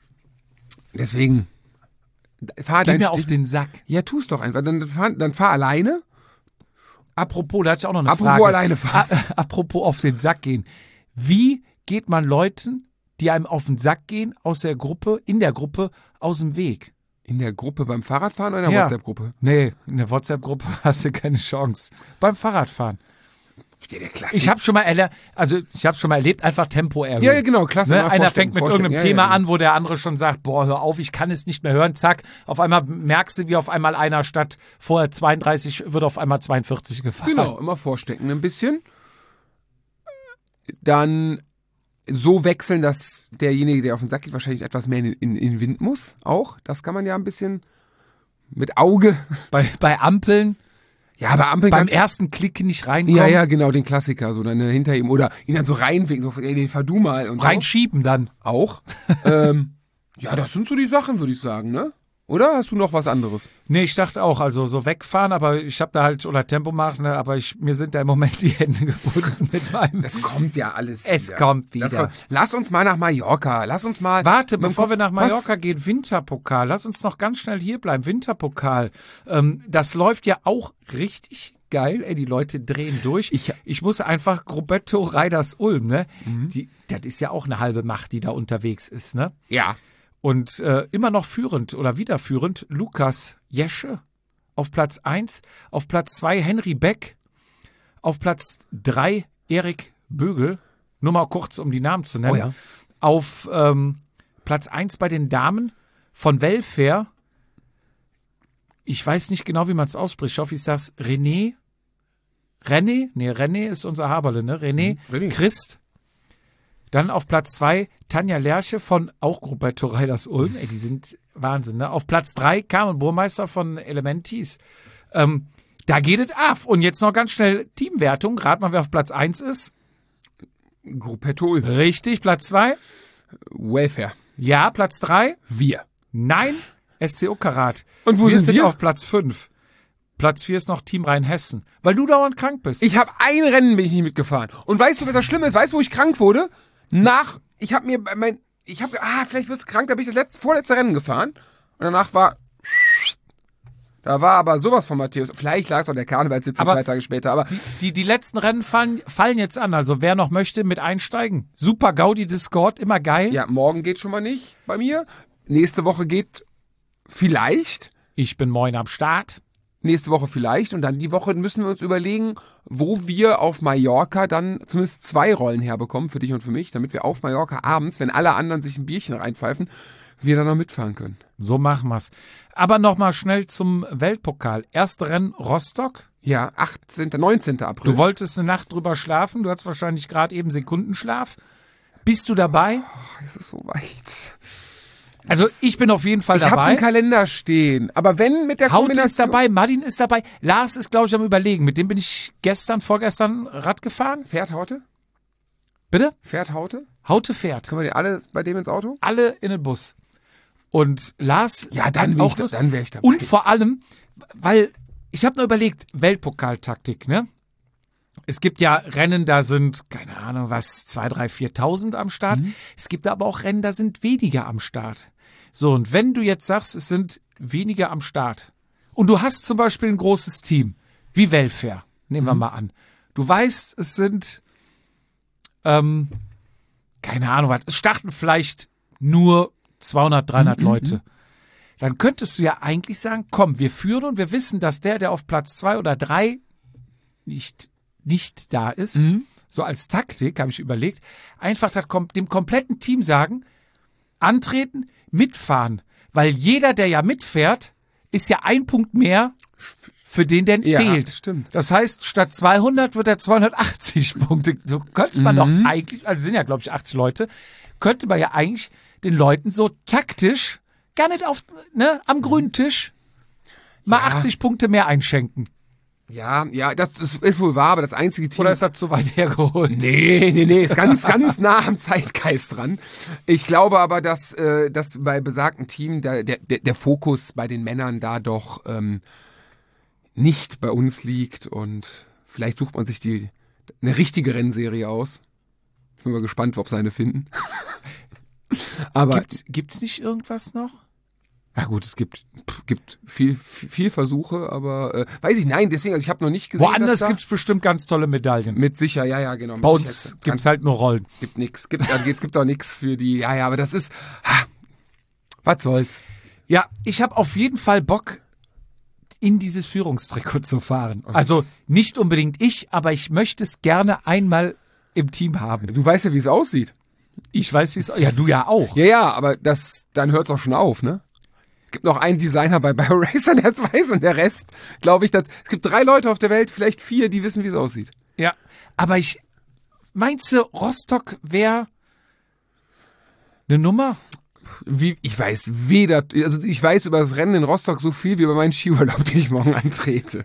Deswegen, fahr geh dein mir auf Stiefel. den Sack. Ja, tu's doch einfach. Dann fahr, dann fahr alleine. Apropos, da hatte ich auch noch eine Apropos Frage. alleine fahren. A- Apropos auf den Sack gehen. Wie geht man Leuten, die einem auf den Sack gehen, aus der Gruppe, in der Gruppe, aus dem Weg? In der Gruppe beim Fahrradfahren oder in der Ja. WhatsApp-Gruppe? Nee, in der WhatsApp-Gruppe hast du keine Chance. Beim Fahrradfahren. Ja, der Klassik. Ich habe schon mal erlebt, also ich habe schon mal erlebt, einfach Tempo erhöhen. Ja, ja, genau, klasse. Ne? Mal Einer vorstellen, fängt mit vorstellen. irgendeinem ja, Thema ja, ja. an, wo der andere schon sagt, boah, hör auf, ich kann es nicht mehr hören. Zack, auf einmal merkst du, wie auf einmal einer statt vorher zweiunddreißig wird auf einmal zweiundvierzig gefahren. Genau, immer vorstecken ein bisschen. Dann so wechseln, dass derjenige, der auf den Sack geht, wahrscheinlich etwas mehr in, in, in den Wind muss. Auch, das kann man ja ein bisschen mit Auge. Bei, bei Ampeln, Ja, bei Ampeln beim ganz- ersten Klick nicht reinkommen, Ja, ja, genau, den Klassiker, so dann hinter ihm. Oder ihn dann so reinwegen, so, ey, den fahr du mal. Und reinschieben dann. So. Auch. ähm, ja, das sind so die Sachen, würde ich sagen, ne? Oder hast du noch was anderes? Nee, ich dachte auch, also so wegfahren, aber ich habe da halt, oder Tempo machen, ne, aber ich, mir sind da im Moment die Hände gebunden mit meinem. Das kommt ja alles Es wieder. kommt wieder. Das kommt. Lass uns mal nach Mallorca. Lass uns mal. Warte, mit dem bevor Kopf- wir nach Was? Mallorca gehen, Winterpokal. Lass uns noch ganz schnell hier bleiben. Winterpokal. Ähm, das läuft ja auch richtig geil. Ey, die Leute drehen durch. Ich- Ich muss einfach Gruppetto Reiders Ulm, ne? Mhm. Die, das ist ja auch eine halbe Macht, die da unterwegs ist, ne? Ja. Und äh, immer noch führend oder wieder führend Lukas Jesche auf Platz eins, auf Platz zwei Henry Beck, auf Platz drei Erik Bögel, nur mal kurz, um die Namen zu nennen. Oh ja. Auf ähm, Platz eins bei den Damen von Welfare, ich weiß nicht genau, wie man es ausspricht, ich hoffe, ich sag's, René, René, nee, René ist unser Haberle, ne? René, Mhm, René. Christ. Dann auf Platz zwei Tanja Lerche von auch Gruppetto Reiders Ulm. Ey, die sind Wahnsinn, ne? Auf Platz drei Carmen Burmeister von Elementis. Ähm, da geht es ab. Und jetzt noch ganz schnell Teamwertung. Rat mal, wer auf Platz eins ist. Gruppetto Ulm. Richtig, Platz zwei. Welfare. Ja, Platz drei. Wir. Nein, S C O Karat. Und wo wir sind sind wir? auf Platz fünf. Platz vier ist noch Team Rheinhessen. Weil du dauernd krank bist. Ich habe ein Rennen bin ich nicht mitgefahren. Und weißt du, was das Schlimme ist? Weißt du, wo ich krank wurde? Nach, ich habe mir mein, ich habe, ah, vielleicht wirst du krank, da bin ich das letzte, vorletzte Rennen gefahren. Und danach war, da war aber sowas von Matthäus. Vielleicht lag es an der Karnevalssitzung Aber zwei Tage später, aber Die, die, die letzten Rennen fallen, fallen jetzt an. Also wer noch möchte, mit einsteigen. Super Gaudi Discord, immer geil. ja, morgen geht schon mal nicht bei mir. Nächste Woche geht vielleicht. Ich bin moin am Start. Nächste Woche vielleicht. Und dann die Woche müssen wir uns überlegen, wo wir auf Mallorca dann zumindest zwei Rollen herbekommen, für dich und für mich, damit wir auf Mallorca abends, wenn alle anderen sich ein Bierchen reinpfeifen, wir dann noch mitfahren können. So machen wir's. Aber nochmal schnell zum Weltpokal. Erste Rennen Rostock. Ja, achtzehnten, neunzehnten April. Du wolltest eine Nacht drüber schlafen. Du hattest wahrscheinlich gerade eben Sekundenschlaf. Bist du dabei? Oh, es ist so weit. Also ich bin auf jeden Fall Ich hab's dabei. im Kalender stehen. Aber wenn mit der Haut Kombination... ist dabei, Martin ist dabei. Lars ist, glaube ich, am Überlegen. Mit dem bin ich gestern, vorgestern Rad gefahren. Fährt Haute? Bitte? Fährt Haute? Haute fährt. Können wir die alle bei dem ins Auto? Alle in den Bus. Und Lars Ja, dann hat wär auch ich da- Lust. dann wär ich dabei. Und vor allem, weil ich habe nur überlegt, Weltpokaltaktik, ne? Es gibt ja Rennen, da sind, keine Ahnung, was, zwei, drei, viertausend am Start. Mhm. Es gibt aber auch Rennen, da sind weniger am Start. So, und wenn du jetzt sagst, es sind weniger am Start und du hast zum Beispiel ein großes Team, wie Welfare, nehmen wir mal an. Du weißt, es sind, ähm, keine Ahnung, was, es starten vielleicht nur zweihundert, dreihundert Leute. Dann könntest du ja eigentlich sagen, komm, wir führen und wir wissen, dass der, der auf Platz zwei oder drei nicht, nicht da ist, so als Taktik, habe ich überlegt, einfach das, kom- dem kompletten Team sagen, antreten, mitfahren. Weil jeder, der ja mitfährt, ist ja ein Punkt mehr für den, der Ja, fehlt. stimmt. Das heißt, statt zweihundert wird er zweihundertachtzig Punkte. So könnte man Mhm. doch eigentlich, also sind ja, glaube ich, achtzig Leute, könnte man ja eigentlich den Leuten so taktisch, gar nicht auf, ne, am grünen Tisch, mal Ja. achtzig Punkte mehr einschenken. Ja, ja, das ist, ist wohl wahr, aber das einzige Team... Oder ist das zu weit hergeholt? Nee, nee, nee, ist ganz, ganz nah am Zeitgeist dran. Ich glaube aber, dass, äh, dass bei besagten Team der, der, der Fokus bei den Männern da doch ähm, nicht bei uns liegt und vielleicht sucht man sich die eine richtige Rennserie aus. Ich bin mal gespannt, ob sie eine finden. Aber Gibt's, gibt's nicht irgendwas noch? ja gut, es gibt, pff, gibt viel, viel Versuche, aber äh, weiß ich, nein, deswegen, also ich habe noch nicht gesehen, Woanders dass da gibt's bestimmt ganz tolle Medaillen. mit sicher, ja, ja, genau. Mit Bei uns Sicherheit gibt's halt nur Rollen. Gibt nix. Gibt, also es gibt auch nix für die. Ja, ja, aber das ist. Ha, was soll's? Ja, ich habe auf jeden Fall Bock. in dieses Führungstrikot zu fahren. Also nicht unbedingt ich, aber ich möchte es gerne einmal im Team haben. Du weißt ja, wie es aussieht. Ich weiß, wie es ja, du ja auch. Ja, ja, aber das, dann hört es auch schon auf, ne? Gibt noch einen Designer bei BioRacer, der es weiß, und der Rest, glaube ich, dass, es gibt drei Leute auf der Welt, vielleicht vier, die wissen, wie es aussieht. Ja, aber ich, meinst du, Rostock wäre eine Nummer? Wie, ich weiß weder, also ich weiß über das Rennen in Rostock so viel wie über meinen Skiurlaub, den ich morgen antrete.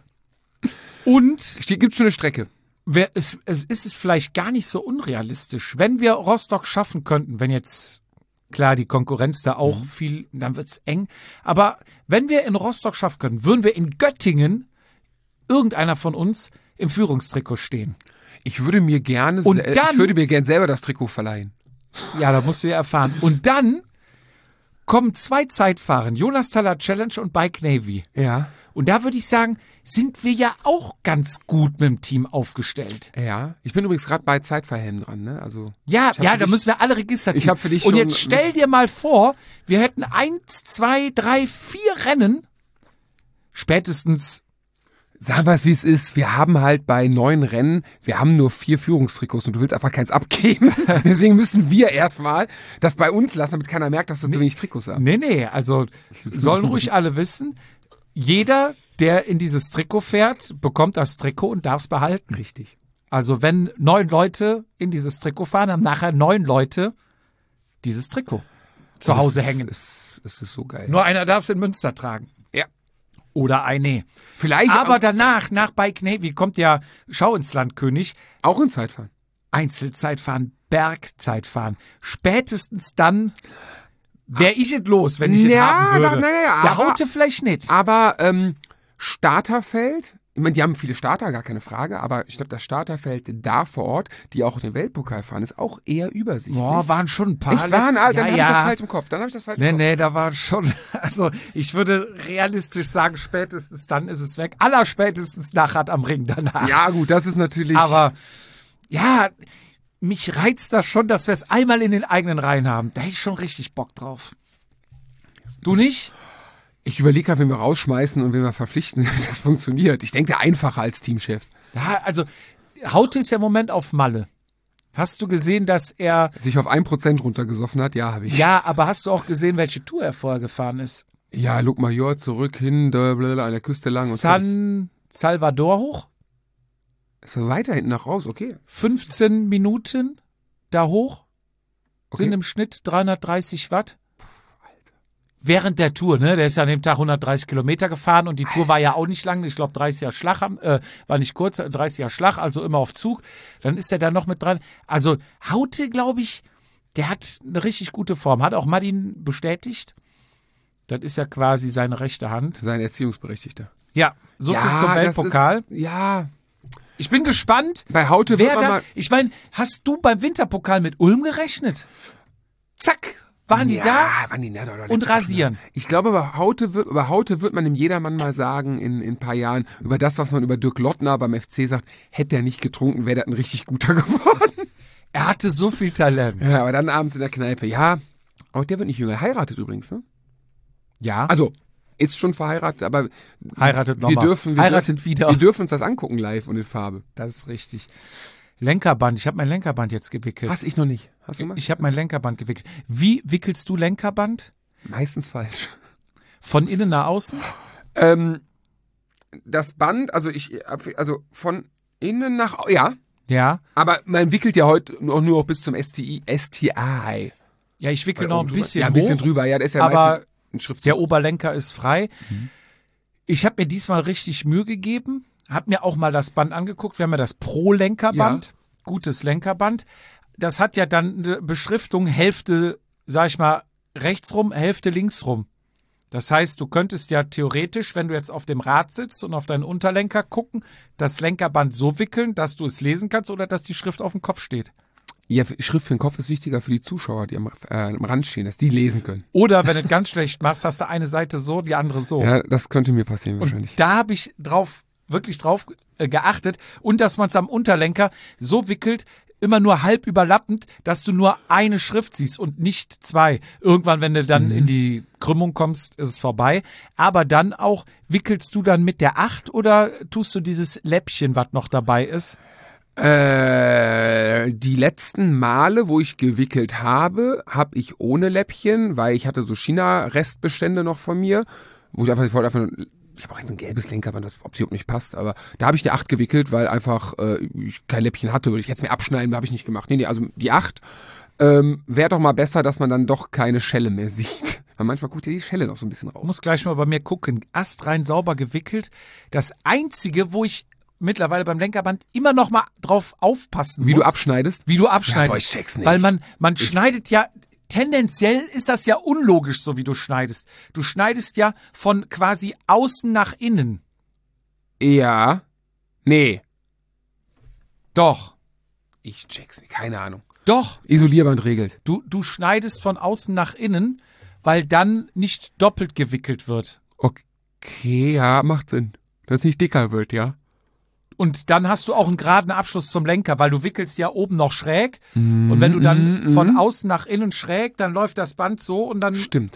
Und Gibt schon eine Strecke. wär, es, es ist es vielleicht gar nicht so unrealistisch, wenn wir Rostock schaffen könnten, wenn jetzt, klar, die Konkurrenz da auch mhm. viel, dann wird's eng, aber wenn wir in Rostock schaffen können, würden wir in Göttingen, irgendeiner von uns, im Führungstrikot stehen. Ich würde mir gerne, Und sel- dann- ich würde mir gerne selber das Trikot verleihen. Ja, da musst du ja erfahren. Und dann kommen zwei Zeitfahrer, Jonas Thaler Challenge und Bike Navy. Ja. Und da würde ich sagen, sind wir ja auch ganz gut mit dem Team aufgestellt. Ja. Ich bin übrigens gerade bei Zeitverhelm dran, ne? Also. Ja, Ich hab ja, für da dich- müssen wir alle Register ziehen. Ich hab für dich Und schon jetzt stell mit- dir mal vor, wir hätten eins, zwei, drei, vier Rennen, spätestens, Sag was, wie es ist. Wir haben halt bei neun Rennen, wir haben nur vier Führungstrikots und du willst einfach keins abgeben. Deswegen müssen wir erstmal das bei uns lassen, damit keiner merkt, dass wir zu wenig Trikots haben. nee, nee, also sollen ruhig alle wissen, jeder, der in dieses Trikot fährt, bekommt das Trikot und darf es behalten. Richtig. Also wenn neun Leute in dieses Trikot fahren, haben nachher neun Leute dieses Trikot zu Hause es hängen. Ist, es ist so geil. Nur einer darf es in Münster tragen. Ja. Oder eine. Vielleicht Aber auch, danach, nach Bike Navy, kommt ja Schau ins Land König, auch in Zeitfahren. Einzelzeitfahren, Bergzeitfahren. Spätestens dann wäre ich es los, wenn ich es Ja, haben würde. sag- na ja, Der aber- Haute vielleicht nicht. Aber ähm, Starterfeld, ich meine, die haben viele Starter, gar keine Frage, aber ich glaube, das Starterfeld da vor Ort, die auch den Weltpokal fahren, ist auch eher übersichtlich. Boah, waren schon ein paar. Echt, waren, ah, letzt- dann ja, habe ich ja. das falsch im Kopf. Dann habe ich das falsch Nee, im Kopf. nee, da war schon, also ich würde realistisch sagen, spätestens dann ist es weg. Allerspätestens nach Rad am Ring danach. Ja, gut, das ist natürlich. Aber ja, mich reizt das schon, dass wir es einmal in den eigenen Reihen haben. Da hätte ich schon richtig Bock drauf. Du nicht? ich überlege gerade, wen wir rausschmeißen und wen wir verpflichten, damit das funktioniert. Ich denke, der einfacher als Teamchef. Ja, also Haute ist ja im Moment auf Malle. Hast du gesehen, dass er, Sich auf ein Prozent runtergesoffen hat, ja, habe ich. ja, aber hast du auch gesehen, welche Tour er vorher gefahren ist? Ja, Luc Major zurück, hin, da, bla, an der Küste lang. Und San Salvador hoch? so weiter hinten nach raus, okay. fünfzehn Minuten da hoch, Okay. sind im Schnitt dreihundertdreißig Watt. Während der Tour, ne? Der ist ja an dem Tag hundertdreißig Kilometer gefahren und die Tour war ja auch nicht lang. Ich glaube, dreißiger Schlag, am- äh, war nicht kurz, dreißiger Schlag, also immer auf Zug. Dann ist er da noch mit dran. Also Haute, glaube ich, der hat eine richtig gute Form. Hat auch Martin bestätigt. Das ist ja quasi seine rechte Hand. Sein Erziehungsberechtigter. Ja, so viel zum das Weltpokal. Ist, ja, Ich bin gespannt. bei Haute wird Wer man da, mal. ich meine, hast du beim Winterpokal mit Ulm gerechnet? Zack, waren die ja, da waren die da doch und letztes rasieren. Jahr. Ich glaube, über Haute, wird, über Haute wird man dem Jedermann mal sagen, in, in ein paar Jahren, über das, was man über Dirk Lottner beim F C sagt, hätte er nicht getrunken, wäre das ein richtig guter geworden. Er hatte so viel Talent. Ja, aber dann abends in der Kneipe, ja. Aber der wird nicht jünger. Heiratet übrigens, ne? Ja, Also, ist schon verheiratet, aber heiratet wir nochmal. dürfen, wir Heiratet dürfen, wieder. Wir dürfen uns das angucken live und in Farbe. Das ist richtig. Lenkerband. Ich habe mein Lenkerband jetzt gewickelt. Hast ich noch nicht. Hast du mal? Ich habe mein Lenkerband gewickelt. Wie wickelst du Lenkerband? Meistens falsch. Von innen nach außen? Ähm, das Band, also ich, also von innen nach, au- ja, Ja. aber man wickelt ja heute nur, nur noch bis zum S T I, S T I. Ja, ich wickel Oder noch oben ein drüber. bisschen Ja, ein bisschen hoch, drüber, ja, das ist ja aber meistens ein Schriftzug. der Oberlenker ist frei. Ich habe mir diesmal richtig Mühe gegeben, habe mir auch mal das Band angeguckt. Wir haben ja das Pro-Lenkerband, gutes Lenkerband. Das hat ja dann eine Beschriftung, Hälfte, sag ich mal, rechts rum, Hälfte links rum. Das heißt, du könntest ja theoretisch, wenn du jetzt auf dem Rad sitzt und auf deinen Unterlenker gucken, das Lenkerband so wickeln, dass du es lesen kannst oder dass die Schrift auf dem Kopf steht. Ja, Schrift für den Kopf ist wichtiger für die Zuschauer, die am, äh, am Rand stehen, dass die lesen können. Oder wenn du es ganz schlecht machst, hast du eine Seite so, die andere so. Ja, das könnte mir passieren wahrscheinlich. Und da habe ich drauf, wirklich drauf äh, geachtet und dass man es am Unterlenker so wickelt, immer nur halb überlappend, dass du nur eine Schrift siehst und nicht zwei. Irgendwann, wenn du dann mhm. in die Krümmung kommst, ist es vorbei. Aber dann auch, wickelst du dann mit der acht oder tust du dieses Läppchen, was noch dabei ist? Äh, die letzten Male, wo ich gewickelt habe, habe ich ohne Läppchen, weil ich hatte so China-Restbestände noch von mir, wo ich einfach, ich wollte einfach, ich habe auch jetzt ein gelbes Lenkerband, das ob nicht passt, aber da habe ich die acht gewickelt, weil einfach äh, ich kein Läppchen hatte. Ich hätte es mir abschneiden, habe ich nicht gemacht. Nee, nee, also die acht ähm, wäre doch mal besser, dass man dann doch keine Schelle mehr sieht. Weil manchmal guckt ja die Schelle noch so ein bisschen raus. Ich muss gleich mal bei mir gucken. Astrein sauber gewickelt. Das Einzige, wo ich mittlerweile beim Lenkerband immer noch mal drauf aufpassen Wie muss. du abschneidest? Wie du abschneidest. Ja, boah, ich check's nicht. Weil man, man ich schneidet ja, tendenziell ist das ja unlogisch, so wie du schneidest. Du schneidest ja von quasi außen nach innen. Ja. Nee. Doch. Ich check's nicht, keine Ahnung. Doch. Isolierband regelt. Du, du schneidest von außen nach innen, weil dann nicht doppelt gewickelt wird. Okay, ja, macht Sinn. Dass es nicht dicker wird, ja. Und dann hast du auch einen geraden Abschluss zum Lenker, weil du wickelst ja oben noch schräg. Mm, und wenn du dann mm, von außen nach innen schräg, dann läuft das Band so und dann... Stimmt.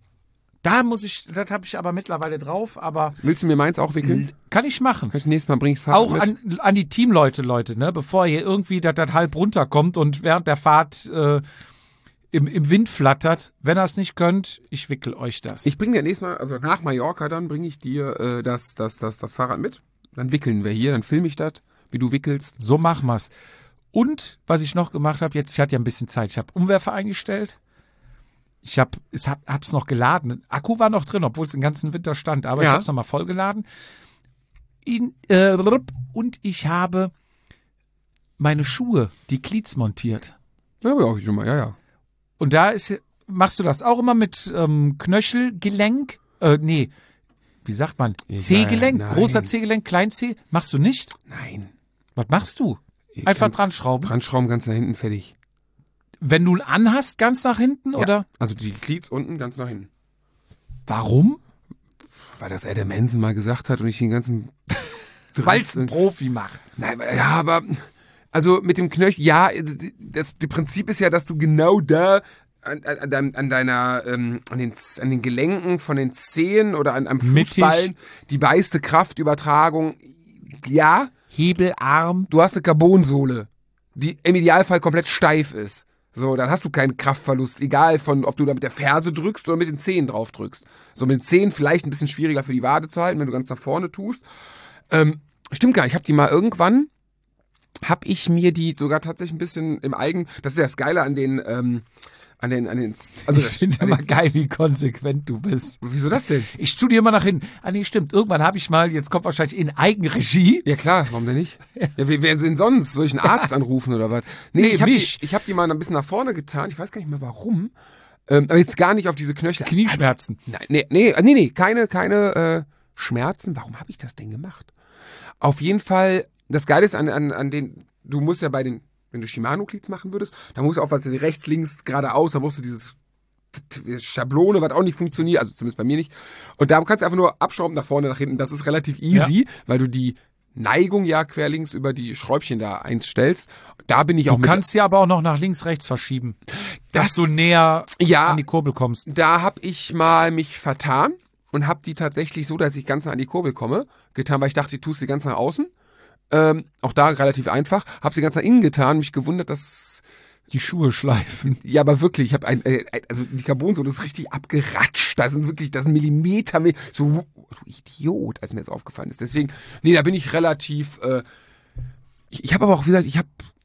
Da muss ich, das habe ich aber mittlerweile drauf, aber... Willst du mir meins auch wickeln? Kann ich machen. Kann ich nächstes Mal bringst Fahrt Auch mit? an, an die Teamleute, Leute, ne? Bevor hier irgendwie das, das halb runterkommt und während der Fahrt äh, im, im Wind flattert. Wenn ihr es nicht könnt, ich wickel euch das. Ich bringe dir nächstes Mal, also nach Mallorca dann, bringe ich dir äh, das, das, das, das Fahrrad mit. Dann wickeln wir hier, dann filme ich das, wie du wickelst. So machen wir's. Und was ich noch gemacht habe, jetzt, ich hatte ja ein bisschen Zeit, ich habe Umwerfer eingestellt. Ich habe es hab, hab's noch geladen. Akku war noch drin, obwohl es den ganzen Winter stand, aber ja. ich habe es nochmal vollgeladen. In, äh, und ich habe meine Schuhe, die Cleats montiert. Ja, ja, auch schon mal, ja, ja. Und da ist, machst du das auch immer mit ähm, Knöchelgelenk? Äh, nee. Wie sagt man? C-Gelenk, ja, großer C-Gelenk, klein C. Machst du nicht? Nein. Was machst du? Einfach dran schrauben? Dran schrauben, ganz nach hinten, fertig. Wenn du ihn anhast, ganz nach hinten, ja. oder? Also die Cleats unten, ganz nach hinten. Warum? Weil das Adam Manson mal gesagt hat und ich den ganzen... Weil es ein Profi macht. Nein, ja, aber... Also mit dem Knöchel, ja, das, das Prinzip ist ja, dass du genau da... An, an, an deiner, ähm, an, den, an den Gelenken von den Zehen oder an, am Fußballen, die meiste Kraftübertragung, ja. Hebelarm. Du hast eine Carbonsohle, die im Idealfall komplett steif ist. So, dann hast du keinen Kraftverlust, egal von, ob du da mit der Ferse drückst oder mit den Zehen drauf drückst. So, mit den Zehen vielleicht ein bisschen schwieriger für die Wade zu halten, wenn du ganz nach vorne tust. Ähm, stimmt gar nicht, ich habe die mal irgendwann, habe ich mir die sogar tatsächlich ein bisschen im Eigen, das ist ja das Geile an den, ähm, An den, an den, also ich finde immer geil, wie konsequent du bist. Wieso das denn? Ich studiere immer nach hinten. Ah nee, stimmt. Irgendwann habe ich mal, jetzt kommt wahrscheinlich in Eigenregie. Ja klar, warum denn nicht? Ja, wer, wer denn sonst? Soll ich einen Arzt anrufen oder was? Nee, nee ich habe die, mich. hab die mal ein bisschen nach vorne getan. Ich weiß gar nicht mehr warum. Ähm, aber jetzt gar nicht auf diese Knöchel. Knieschmerzen. Nein, nee, nee, nee, nee, keine, keine äh, Schmerzen. Warum habe ich das denn gemacht? Auf jeden Fall, das Geile ist an, an, an den, du musst ja bei den, wenn du Shimano-Cleats machen würdest, dann musst du aufpassen, rechts, links, geradeaus, da musst du dieses Schablone, was auch nicht funktioniert, also zumindest bei mir nicht. Und da kannst du einfach nur abschrauben nach vorne, nach hinten. Das ist relativ easy, ja. Weil du die Neigung ja querlinks über die Schräubchen da einstellst. Da bin ich du auch mit. Du kannst ja aber auch noch nach links, rechts verschieben, das, dass du näher ja, an die Kurbel kommst. Da habe ich mal mich vertan und habe die tatsächlich so, dass ich ganz nah an die Kurbel komme, getan, weil ich dachte, ich tue sie ganz nach außen. Ähm, auch da relativ einfach. Habe sie ganz nach innen getan, mich gewundert, dass die Schuhe schleifen. Ja, aber wirklich, ich habe ein, äh, also die Carbonsohle ist richtig abgeratscht. Da sind wirklich, das sind Millimeter, so, du Idiot, als mir das aufgefallen ist. Deswegen, nee, da bin ich relativ, äh, ich, ich habe aber auch gesagt, ich habe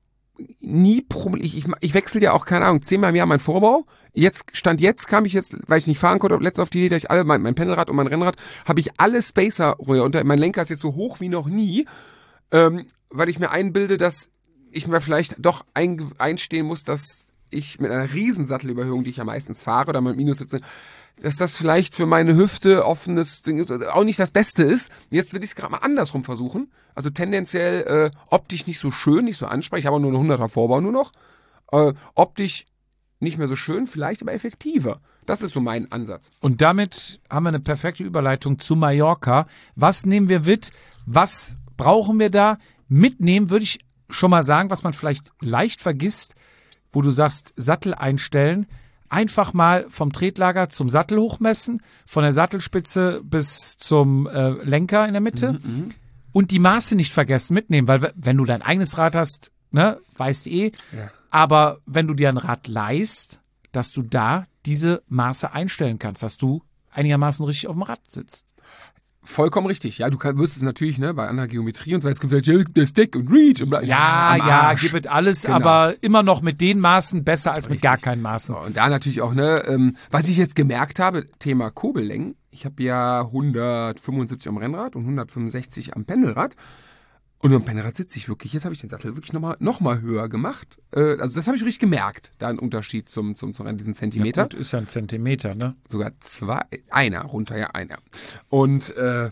nie Probleme, ich, ich, ich wechsle ja auch, keine Ahnung, zehnmal im Jahr meinen Vorbau. Jetzt, Stand jetzt kam ich jetzt, weil ich nicht fahren konnte, letztens auf die Idee, dass ich alle, mein, mein Pendelrad und mein Rennrad, habe ich alle Spacer runter. Mein Lenker ist jetzt so hoch wie noch nie, ähm, weil ich mir einbilde, dass ich mir vielleicht doch ein, einstehen muss, dass ich mit einer riesen Sattelüberhöhung, die ich ja meistens fahre, oder mit minus siebzehn, dass das vielleicht für meine Hüfte offenes Ding ist, auch nicht das Beste ist. Jetzt will ich es gerade mal andersrum versuchen. Also tendenziell äh, optisch nicht so schön, nicht so ansprechend. Ich habe auch nur einen hunderter Vorbau nur noch. Äh, optisch nicht mehr so schön, vielleicht aber effektiver. Das ist so mein Ansatz. Und damit haben wir eine perfekte Überleitung zu Mallorca. Was nehmen wir mit? Was brauchen wir da? Mitnehmen würde ich schon mal sagen, was man vielleicht leicht vergisst, wo du sagst, Sattel einstellen, einfach mal vom Tretlager zum Sattel hochmessen, von der Sattelspitze bis zum äh, Lenker in der Mitte Mhm, und die Maße nicht vergessen mitnehmen, weil wenn du dein eigenes Rad hast, ne, weißt du eh, Ja. aber wenn du dir ein Rad leihst, dass du da diese Maße einstellen kannst, dass du einigermaßen richtig auf dem Rad sitzt. Vollkommen richtig. Ja, du kann, wirst es natürlich, ne, bei einer Geometrie und so, jetzt gibt es ja, der Stick und Reach und bla. Ja, am ja, Arsch. gibt es alles, Genau. aber immer noch mit den Maßen besser als mit Richtig. gar keinen Maßen. So, und da natürlich auch, ne, ähm, was ich jetzt gemerkt habe, Thema Kurbellängen. Ich habe ja hundertfünfundsiebzig am Rennrad und hundertfünfundsechzig am Pendelrad. Und am Pendelrad sitze ich wirklich. Jetzt habe ich den Sattel wirklich nochmal noch mal höher gemacht. Äh, also das habe ich richtig gemerkt, da ein Unterschied zum, zum, zum diesen Zentimeter. Ja, gut, ist ja ein Zentimeter, ne? Sogar zwei, einer runter, ja, einer. Und äh,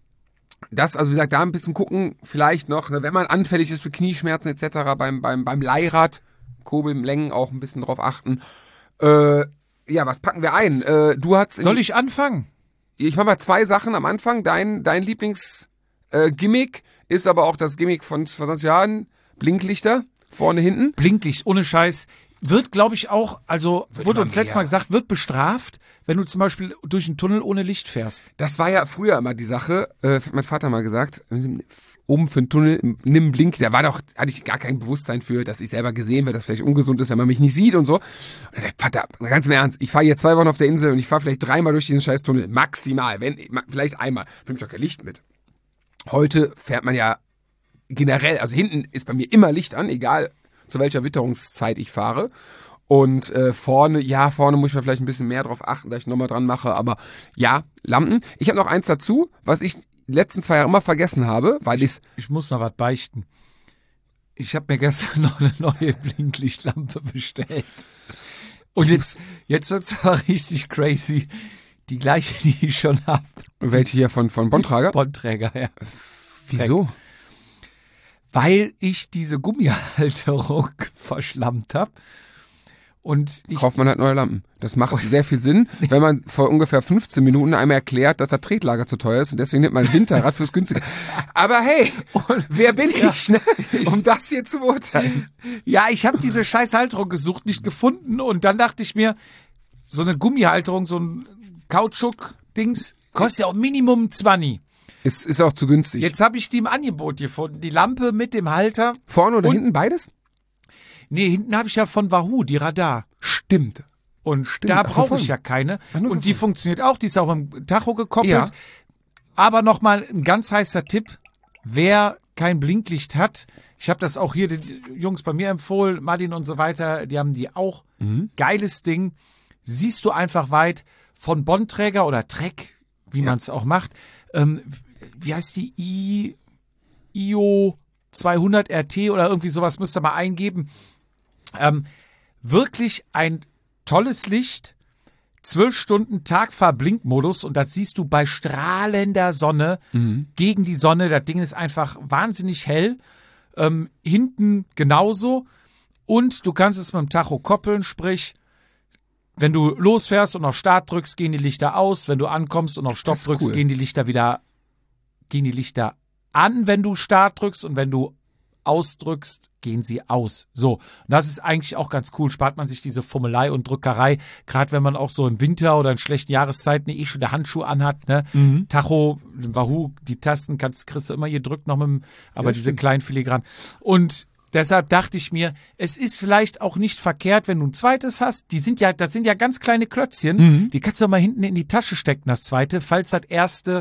das, also wie gesagt, da ein bisschen gucken, vielleicht noch, ne, wenn man anfällig ist für Knieschmerzen et cetera beim, beim, beim Leihrad, Kurbellängen auch ein bisschen drauf achten. Äh, ja, was packen wir ein? Äh, du hast... Soll ich anfangen? Ich mache mal zwei Sachen am Anfang. Dein, dein Lieblings-Gimmick äh, Gimmick ist aber auch das Gimmick von vor zwanzig Jahren. Blinklichter, vorne, hinten. Blinklicht, ohne Scheiß. Wird, glaube ich, auch, also Wird wurde immer uns letztes mehr. Mal gesagt, wird bestraft, wenn du zum Beispiel durch einen Tunnel ohne Licht fährst. Das war ja früher immer die Sache, äh, hat mein Vater mal gesagt, oben für einen Tunnel, nimm Blink, da war doch, hatte ich gar kein Bewusstsein für, dass ich selber gesehen werde, dass vielleicht ungesund ist, wenn man mich nicht sieht und so. Und er sagt, Vater, ganz im Ernst, ich fahre jetzt zwei Wochen auf der Insel und ich fahre vielleicht dreimal durch diesen scheiß Tunnel, maximal, wenn, vielleicht einmal, nehme ich doch kein Licht mit. Heute fährt man ja generell, also hinten ist bei mir immer Licht an, egal zu welcher Witterungszeit ich fahre. Und äh, vorne, ja, vorne muss ich mal vielleicht ein bisschen mehr drauf achten, dass ich nochmal dran mache, aber ja, Lampen. Ich habe noch eins dazu, was ich die letzten zwei Jahre immer vergessen habe, weil ich Ich muss noch was beichten. Ich habe mir gestern noch eine neue Blinklichtlampe bestellt. Und jetzt, jetzt wird es aber richtig crazy. Die gleiche, die ich schon habe. welche hier von, von Bontrager. Bonnträger, ja. Wieso? Weil ich diese Gummihalterung verschlammt habe. Und ich, Kauft man halt neue Lampen. Das macht sehr viel Sinn, wenn man vor ungefähr fünfzehn Minuten einem erklärt, dass das Tretlager zu teuer ist und deswegen nimmt man ein Winterrad fürs günstige. Aber hey, wer bin ich, ne? um das hier zu beurteilen? ja, ich habe diese scheiß Halterung gesucht, nicht gefunden. Und dann dachte ich mir, so eine Gummihalterung, so ein Kautschuk-Dings, kostet ja auch Minimum zwanzig. Es ist auch zu günstig. Jetzt habe ich die im Angebot gefunden. Die Lampe mit dem Halter. Vorne oder Und- hinten beides? Nee, hinten habe ich ja von Wahoo, die Radar. Stimmt. Und Stimmt. da Ach, brauche von ich ja keine. Ach, nur Und von die vorne. funktioniert auch. Die ist auch im Tacho gekoppelt. Ja. Aber nochmal ein ganz heißer Tipp. Wer kein Blinklicht hat, ich habe das auch hier den Jungs bei mir empfohlen, Martin und so weiter, die haben die auch. Mhm. Geiles Ding. Siehst du einfach weit von Bonnträger oder Trek, wie Ja. man es auch macht. Ähm, wie heißt die? I, I O zweihundert R T oder irgendwie sowas müsst ihr mal eingeben. Ähm, wirklich ein tolles Licht, zwölf Stunden Tagfahr-Blinkmodus und das siehst du bei strahlender Sonne Mhm. gegen die Sonne. Das Ding ist einfach wahnsinnig hell. Ähm, hinten genauso und du kannst es mit dem Tacho koppeln, sprich, wenn du losfährst und auf Start drückst, gehen die Lichter aus. Wenn du ankommst und auf Stopp Das ist drückst, cool. gehen die Lichter wieder, gehen die Lichter an, wenn du Start drückst und wenn du ausdrückst, gehen sie aus. So, und das ist eigentlich auch ganz cool, spart man sich diese Fummelei und Drückerei, gerade wenn man auch so im Winter oder in schlechten Jahreszeiten eh schon der Handschuh anhat, ne? Mhm. Tacho, Wahoo, die Tasten kannst, kriegst du immer gedrückt noch mit dem, aber Ja, diese stimmt. kleinen Filigran. Und deshalb dachte ich mir, es ist vielleicht auch nicht verkehrt, wenn du ein zweites hast. Die sind ja, das sind ja ganz kleine Klötzchen. Mhm. Die kannst du auch mal hinten in die Tasche stecken, das zweite, falls das erste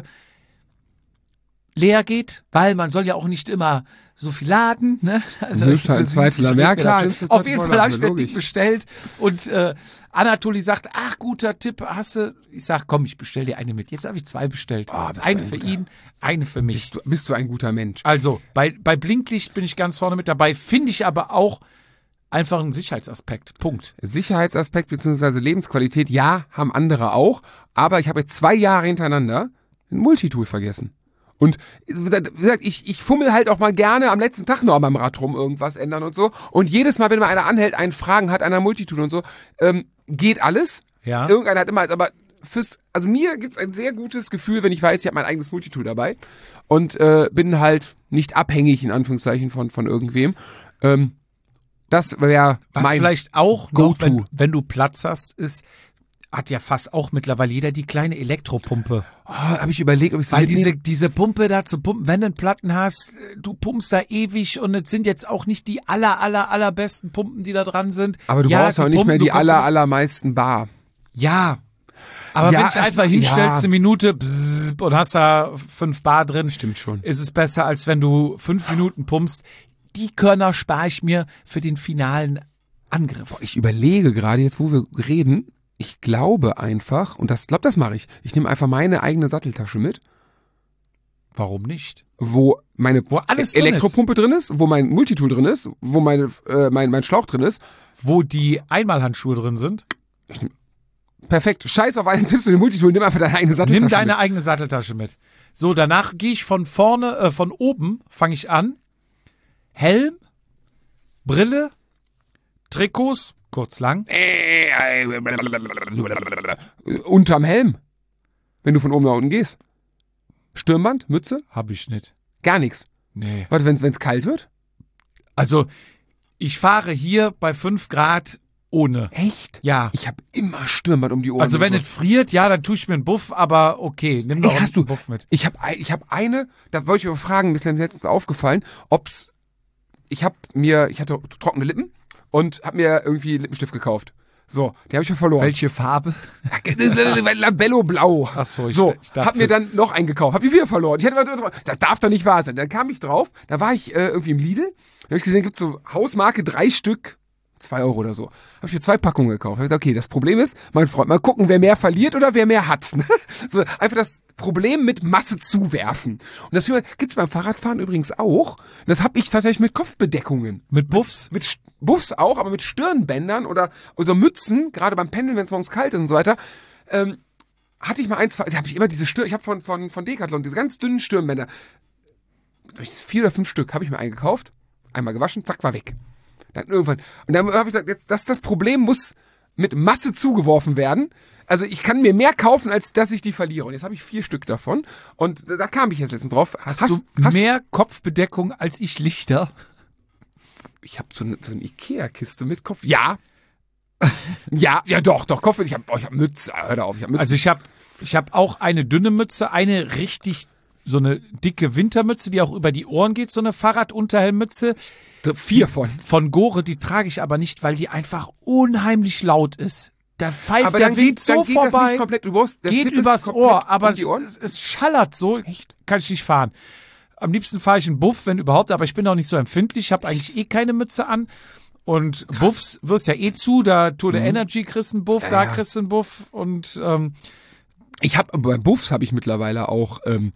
leer geht, weil man soll ja auch nicht immer so viel laden, ne? Also Nimmst halt ein siehst, zweites ich Laden. leg Ja, mir klar, das schon- nimmst das Auf zweite jeden Mal Fall habe ich Laden, mir das Ding logisch. bestellt und äh, Anatoli sagt, ach, guter Tipp, hast du? Ich sag, komm, ich bestell dir eine mit. Jetzt habe ich zwei bestellt. Ah, bist du eine ein für guter. ihn, eine für mich. Bist du, bist du ein guter Mensch? Also, bei, bei Blinklicht bin ich ganz vorne mit dabei, finde ich aber auch einfach einen Sicherheitsaspekt. Punkt. Sicherheitsaspekt bzw. Lebensqualität, ja, haben andere auch. Aber ich habe jetzt zwei Jahre hintereinander ein Multitool vergessen. Und wie gesagt, ich, ich fummel halt auch mal gerne am letzten Tag noch an meinem Rad rum irgendwas ändern und so. Und jedes Mal, wenn mal einer anhält, einen Fragen hat, einer Multitool und so, ähm, geht alles. Ja. Irgendeiner hat immer, aber fürs also mir gibt's ein sehr gutes Gefühl, wenn ich weiß, ich habe mein eigenes Multitool dabei und äh, bin halt nicht abhängig, in Anführungszeichen, von, von irgendwem. Ähm, das wäre Was mein vielleicht auch noch, Go-To. wenn, wenn du Platz hast, ist, hat ja fast auch mittlerweile jeder die kleine Elektropumpe. Oh, habe ich überlegt, ob ich Weil diese, diese Pumpe da zu pumpen, wenn du einen Platten hast, du pumpst da ewig und es sind jetzt auch nicht die aller, aller, allerbesten Pumpen, die da dran sind. Aber du ja, brauchst sie auch nicht pumpen, mehr du die kommst- aller, allermeisten Bar. Ja. Aber Ja, wenn du es- einfach hinstellst, ja. eine Minute bzzz, und hast da fünf Bar drin, Stimmt schon. ist es besser, als wenn du fünf Minuten pumpst. Die Körner spare ich mir für den finalen Angriff. Ich überlege gerade jetzt, wo wir reden, ich glaube einfach, und das glaube, das mache ich, ich nehme einfach meine eigene Satteltasche mit, Warum nicht? wo meine Wo alles drin Elektropumpe drin ist, wo mein Multitool drin ist, wo meine, äh, mein, mein Schlauch drin ist. Wo die Einmalhandschuhe drin sind. Perfekt. Scheiß auf einen Tipps für den Multitool, nimm einfach deine eigene Satteltasche Nimm deine mit. eigene Satteltasche mit. So, danach gehe ich von vorne, äh, von oben, fange ich an. Helm, Brille, Trikots, kurz lang. Unterm Helm. Wenn du von oben nach unten gehst. Stirnband, Mütze, Hab ich nicht. gar nichts. Nee. Warte, wenn es kalt wird? Also, ich fahre hier bei fünf Grad ohne. Echt? Ja. Ich habe immer Stirnband um die Ohren. Also, wenn und es sowas. friert, ja, dann tue ich mir einen Buff, aber okay, nimm doch Ey, hast einen du- Buff mit. Ich habe ich hab eine, da wollte ich aber fragen, mir ist letztens aufgefallen, ob's, ich habe mir, ich hatte trockene Lippen und habe mir irgendwie Lippenstift gekauft. So, die habe ich ja verloren. Welche Farbe? Labello blau. Ach so, ich, So, ich dachte, hab mir dann noch einen gekauft, hab ich wieder verloren. Ich hatte, das darf doch nicht wahr sein. Dann kam ich drauf, da war ich äh, irgendwie im Lidl, da habe ich gesehen, gibt's so Hausmarke, drei Stück, zwei Euro oder so. Habe ich mir zwei Packungen gekauft. Hab ich gesagt, okay, das Problem ist, mein Freund, mal gucken, wer mehr verliert oder wer mehr hat. So, einfach das Problem mit Masse zuwerfen. Und das gibt's beim Fahrradfahren übrigens auch. Das habe ich tatsächlich mit Kopfbedeckungen. mit Buffs? Mit St- Buffs auch, aber mit Stirnbändern oder, oder so Mützen, gerade beim Pendeln, wenn es morgens kalt ist und so weiter. Ähm, hatte ich mal ein, zwei, da habe ich immer diese Stirn, ich habe von, von, von Decathlon diese ganz dünnen Stirnbänder. Vier oder fünf Stück habe ich mir eingekauft, einmal gewaschen, zack, war weg. Dann irgendwann. Und dann habe ich gesagt, jetzt, das, das Problem muss mit Masse zugeworfen werden. Also ich kann mir mehr kaufen, als dass ich die verliere. Und jetzt habe ich vier Stück davon. Und da kam ich jetzt letztens drauf. Hast, du mehr Kopfbedeckung als ich Lichter? Ich habe so eine, so eine Ikea-Kiste mit Kopf. Ja. ja, ja doch, doch, Kopf. Ich habe oh, ich hab Mütze. Hör da auf, ich habe Mütze. Also ich habe ich hab auch eine dünne Mütze, eine richtig so eine dicke Wintermütze, die auch über die Ohren geht, so eine Fahrradunterhelmmütze. vier von. Von Gore, die trage ich aber nicht, weil die einfach unheimlich laut ist. Da pfeift Aber der dann Wind geht, so dann geht das vorbei, nicht komplett. Du brauchst, der geht Tipp ist übers komplett Ohr, aber um die es, Ohren. es, es schallert so, kann ich nicht fahren. Am liebsten fahre ich einen Buff, wenn überhaupt, aber ich bin auch nicht so empfindlich, ich habe eigentlich eh keine Mütze an. Und Buffs wirst ja eh zu, da Tour de Energy kriegst du einen Buff, Ja, da ja. kriegst du einen Buff und ähm, Ich habe bei Buffs habe ich mittlerweile auch ähm,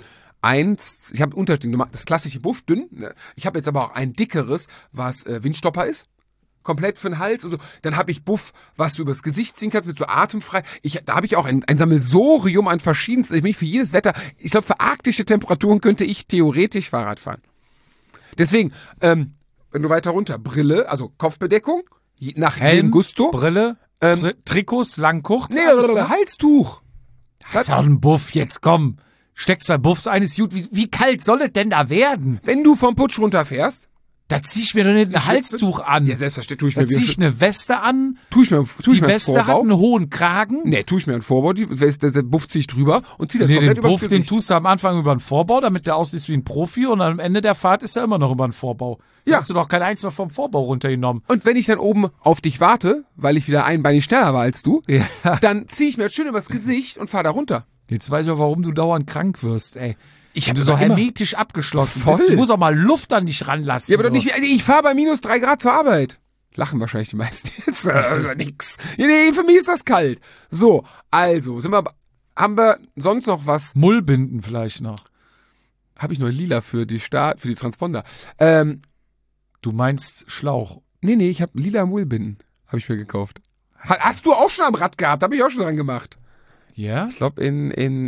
eins, ich habe Unterschied gemacht, das klassische Buff dünn. Ne? Ich habe jetzt aber auch ein dickeres, was äh, Windstopper ist. Komplett für den Hals und so. Dann habe ich Buff, was du übers Gesicht ziehen kannst, mit so atemfrei. Ich, da habe ich auch ein, ein Sammelsurium an verschiedensten. Ich bin für jedes Wetter. Ich glaube, für arktische Temperaturen könnte ich theoretisch Fahrrad fahren. Deswegen, ähm, wenn du weiter runter, Brille, also Kopfbedeckung, je- nach Helm, dem Gusto. Brille, Ähm, Tri Trikots, lang, kurz. Nee, alles, ne? Halstuch. Das ist doch ein Buff, jetzt komm. Steck zwei Buffs eines gut. Wie, wie kalt soll es denn da werden? Wenn du vom Putsch runterfährst, Da zieh ich mir doch nicht ein Schwitze? Halstuch an. ja, selbstverständlich, tue ich Da mir zieh ich wieder, eine Weste an. tue ich mir, tue ich Die mir einen Weste hat Vorbau. einen hohen Kragen. Nee, tue ich mir einen Vorbau, die Weste, der Buff zieh ich drüber und zieh das Nee, komplett den übers Buff, den Gesicht. tust du am Anfang über den Vorbau, damit der aussieht wie ein Profi und am Ende der Fahrt ist er immer noch über den Vorbau. Ja. Hast du doch kein eins mehr vom Vorbau runtergenommen. Und wenn ich dann oben auf dich warte, weil ich wieder einbeinig schneller war als du, Ja. dann zieh ich mir das schön übers Gesicht und fahr da runter. Jetzt weiß ich auch, warum du dauernd krank wirst, ey. Ich Wenn hab du so aber immer- hermetisch abgeschlossen Voll. bist. Du musst auch mal Luft an dich ranlassen. Ja, aber doch du. nicht, wie- also ich fahre bei minus drei Grad zur Arbeit. Lachen wahrscheinlich die meisten jetzt. Also nix. Ja, nee, für mich ist das kalt. So, also, sind wir, haben wir sonst noch was? Mullbinden vielleicht noch. Habe ich noch lila für die Start, für die Transponder. Ähm, Du meinst Schlauch. nee, nee, ich habe lila Mullbinden. Habe ich mir gekauft. Ha- Hast du auch schon am Rad gehabt? Habe ich auch schon dran gemacht. Ja? Ich glaube in, in,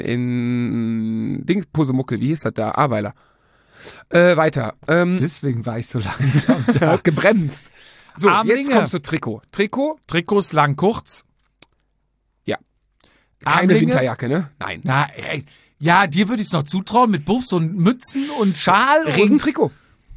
in Dings Posemuckel, wie hieß das da? Aweiler. Äh, weiter. Ähm, Deswegen war ich so langsam er da. hat gebremst. So, jetzt Armlinge. kommst du Trikot. Trikot? Trikots lang, kurz. Ja. Keine Armlinge. Winterjacke, ne? Nein. Na, ey, ja, dir würde ich es noch zutrauen mit Buffs und Mützen und Schal. Regentrikot.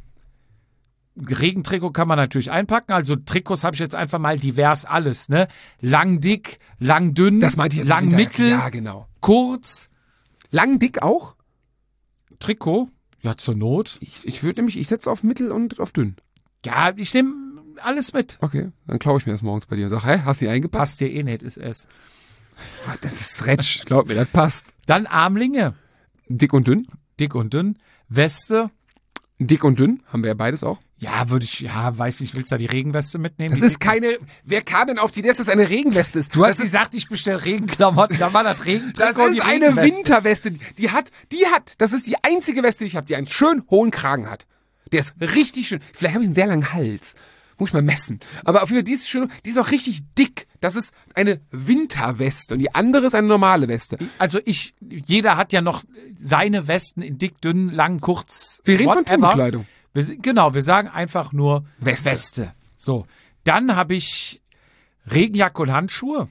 Und Regentrikot kann man natürlich einpacken. Also Trikots habe ich jetzt einfach mal divers alles, ne? Lang dick, lang dünn, Das meinte ich jetzt lang mit Winterjacke. mittel, Ja, genau. kurz. Lang, dick auch? Trikot, ja zur Not. Ich, ich würde nämlich, ich setze auf mittel und auf dünn. Ja, ich nehme alles mit. Okay, dann klaue ich mir das morgens bei dir und sag, hä, hast du die eingepackt? Passt dir eh nicht, ist es. Ah, das ist Stretch, glaub mir, das passt. Dann Armlinge, Dick und dünn? dick und dünn. Weste, Dick und dünn, haben wir ja beides auch. ja, würde ich, ja, weiß nicht, willst du da die Regenweste mitnehmen? Das Die ist dicke? keine, wer kam denn auf die Idee, dass das eine Regenweste ist? Du hast das ist, gesagt, ich bestelle Regenklamotten, da war das Regentrikot das und die ist eine Regenweste. Winterweste. Die hat, die hat, das ist die einzige Weste, die ich habe, die einen schönen hohen Kragen hat. Der ist richtig schön. Vielleicht habe ich einen sehr langen Hals. Muss ich mal messen. Aber auf jeden Fall, die ist schön, die ist auch richtig dick. Das ist eine Winterweste und die andere ist eine normale Weste. Also ich, jeder hat ja noch seine Westen in dick, dünn, lang, kurz. Wir reden von whatever. Teambekleidung. Wir, s- genau, wir sagen einfach nur Weste. Weste. So, dann habe ich Regenjacke und Handschuhe.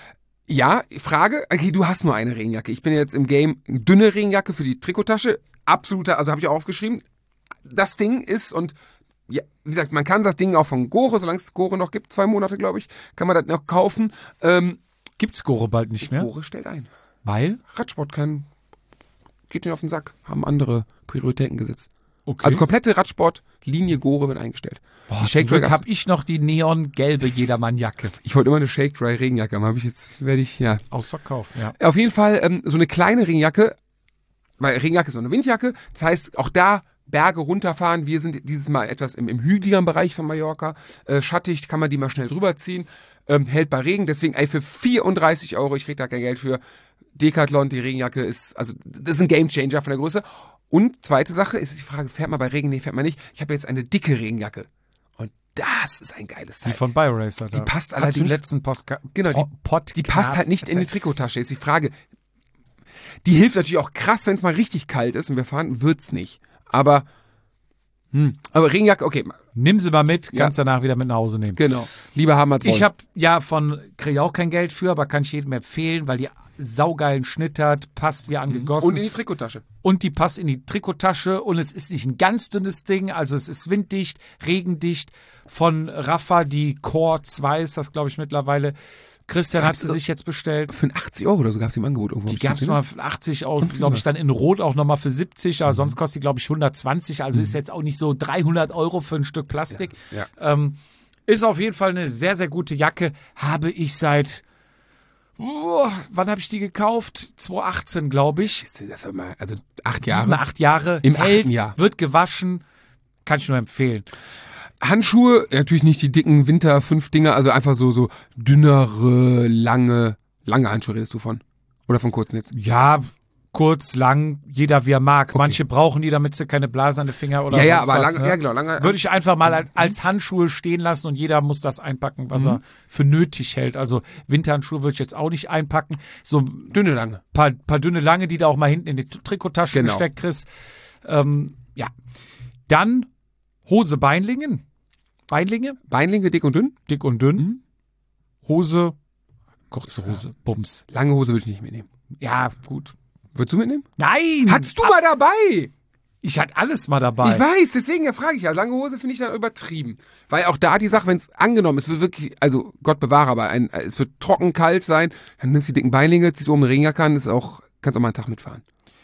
Ja, Frage, okay, du hast nur eine Regenjacke. Ich bin jetzt im Game, dünne Regenjacke für die Trikottasche. Absoluter, also habe ich auch aufgeschrieben. Das Ding ist, und ja, wie gesagt, man kann das Ding auch von Gore, solange es Gore noch gibt, zwei Monate, glaube ich, kann man das noch kaufen. Ähm, Gibt's Gore bald nicht mehr? Gore stellt ein. Weil? Radsport kann, geht denen auf den Sack, haben andere Prioritäten gesetzt. Okay. Also komplette Radsport-Linie Gore wird eingestellt. Boah, die zum Shake Glück Dry, habe ich noch die neongelbe Jedermann-Jacke. ich wollte immer eine Shake Dry Regenjacke haben, habe ich jetzt, werde ich, ja. Ausverkauft, ja. Auf jeden Fall ähm, so eine kleine Regenjacke, weil Regenjacke ist auch eine Windjacke, das heißt auch da Berge runterfahren. Wir sind dieses Mal etwas im, im hügeligeren Bereich von Mallorca. Äh, schattig, kann man die mal schnell drüber ziehen. Ähm, hält bei Regen, deswegen ey, für vierunddreißig Euro, ich krieg da kein Geld für. Decathlon, die Regenjacke ist, also das ist ein Gamechanger von der Größe. Und zweite Sache ist die Frage, fährt man bei Regen? Nee, fährt man nicht. Ich habe jetzt eine dicke Regenjacke. Und das ist ein geiles Die Teil. von BioRacer da. Die passt Hast allerdings- du letzten Postka Genau, die- Po- Podcast Die passt halt nicht in die Trikotasche, ist die Frage. Die hilft natürlich auch krass, wenn es mal richtig kalt ist und wir fahren, wird's nicht. Aber, hm, aber Regenjacke, okay, Nimm sie mal mit, Ja. kannst danach wieder mit nach Hause nehmen. genau. Lieber haben als wollen. Ich habe ja von, kriege auch kein Geld für, aber kann ich jedem empfehlen, weil die saugeilen Schnitt hat, passt wie angegossen. Und in die Trikottasche. Und die passt in die Trikottasche und es ist nicht ein ganz dünnes Ding, also es ist winddicht, regendicht. Von Rafa, die Core zwei ist das, glaube ich, mittlerweile. Christian hat Gab's sie so- sich jetzt bestellt. Für achtzig Euro oder so gab es im Angebot irgendwo. Die hab ich gab es gesehen. mal für achtzig, auch, Und glaube ich, was? dann in Rot auch nochmal für siebzig, aber sonst kostet die, glaube ich, hundertzwanzig. Also ist jetzt auch nicht so dreihundert Euro für ein Stück Plastik. Ja. Ähm, ist auf jeden Fall eine sehr, sehr gute Jacke. Habe ich seit, oh, wann habe ich die gekauft? zweitausendachtzehn, glaube ich. Ist das immer, also acht Sieben, Jahre. acht Jahre. Im hält, achten Jahr. wird gewaschen. Kann ich nur empfehlen. Handschuhe, natürlich nicht die dicken Winter fünf Dinger, also einfach so, so dünnere, lange, lange Handschuhe redest du von. Oder von kurzen jetzt. Ja, kurz, lang, jeder wie er mag. Manche brauchen die, damit sie keine Blasen an den Finger oder Ja, ja, sonst aber was, lange, ne? ja genau, lange. Würde ich einfach mal als, als Handschuhe stehen lassen und jeder muss das einpacken, was er für nötig hält. Also Winterhandschuhe würde ich jetzt auch nicht einpacken. So ein dünne, lange. paar, paar dünne Lange, die da auch mal hinten in die Trikottasche Genau. gesteckt kriegst. Ähm, ja. Dann Hose, Beinlingen. Beinlinge, Beinlinge, dick und dünn. dick und dünn. Hose, kurze Hose, Bums. Lange Hose würde ich nicht mitnehmen. Ja, gut. Würdest du mitnehmen? Nein! Hattest du mal dabei? Ich hatte alles mal dabei. Ich weiß, deswegen frage ich ja. Lange Hose finde ich dann übertrieben. Weil auch da die Sache, wenn es angenommen, es wird wirklich, also Gott bewahre, aber ein, es wird trocken, kalt sein, dann nimmst du die dicken Beinlinge, ziehst oben eine Regenjacke an, ist auch, kannst auch mal einen Tag mitfahren.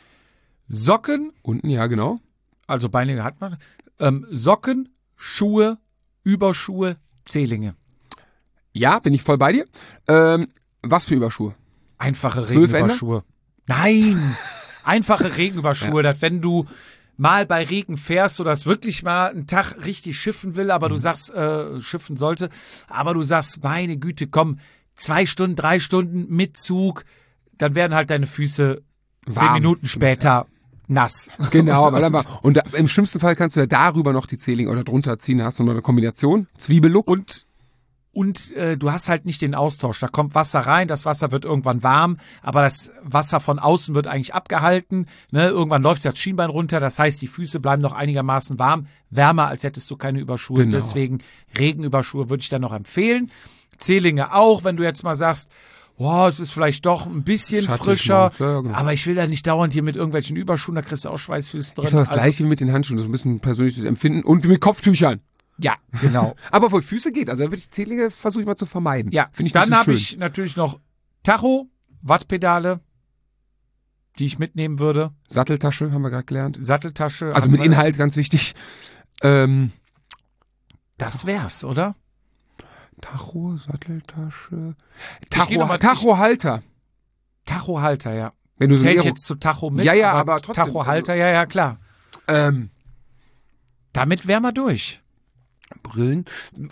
Socken, Unten, ja, genau. also Beinlinge hat man. Ähm, Socken, Schuhe, Überschuhe, Zehlinge. Ja, bin ich voll bei dir. Ähm, was für Überschuhe? Einfache Zwölf Regenüberschuhe. Nein! Einfache Regenüberschuhe, dass wenn du mal bei Regen fährst oder es wirklich mal einen Tag richtig schiffen will, aber du sagst, äh, schiffen sollte, aber du sagst, meine Güte, komm, zwei Stunden, drei Stunden mit Zug, dann werden halt deine Füße zehn Warm. Minuten später nass. Genau, aber dann war, und da, im schlimmsten Fall kannst du ja darüber noch die Zehlinge oder drunter ziehen, da hast du noch eine Kombination. Zwiebellook. Und Und äh, du hast halt nicht den Austausch. Da kommt Wasser rein, das Wasser wird irgendwann warm, aber das Wasser von außen wird eigentlich abgehalten. Ne? Irgendwann läuft das Schienbein runter, das heißt, die Füße bleiben noch einigermaßen warm. Wärmer, als hättest du keine Überschuhe. Genau. Deswegen Regenüberschuhe würde ich dann noch empfehlen. Zehlinge auch, wenn du jetzt mal sagst, oh, es ist vielleicht doch ein bisschen Schattig, frischer, ja, genau. aber ich will da nicht dauernd hier mit irgendwelchen Überschuhen, da kriegst du auch Schweißfüße drin. Ist doch das Also, Gleiche wie mit den Handschuhen, das ist ein bisschen persönliches Empfinden und wie mit Kopftüchern. ja, genau. Aber wo Füße geht, also da würde ich Zehlinge versuche ich mal zu vermeiden. Ja, finde ich dann nicht so habe schön. ich natürlich noch Tacho, Wattpedale, die ich mitnehmen würde, Satteltasche, haben wir gerade gelernt. Satteltasche. Also haben mit wir- Inhalt, ganz wichtig. Ähm, Das wär's, oder? Tacho, Satteltasche. Ich geh noch Tacho, mal- Tachohalter. Tachohalter, ja. Wenn du so Zähl ich Aero- jetzt zu Tacho mit? Ja, ja, aber trotzdem, Tachohalter, ja, ja, klar. ähm, Damit wären wir durch. Brillen.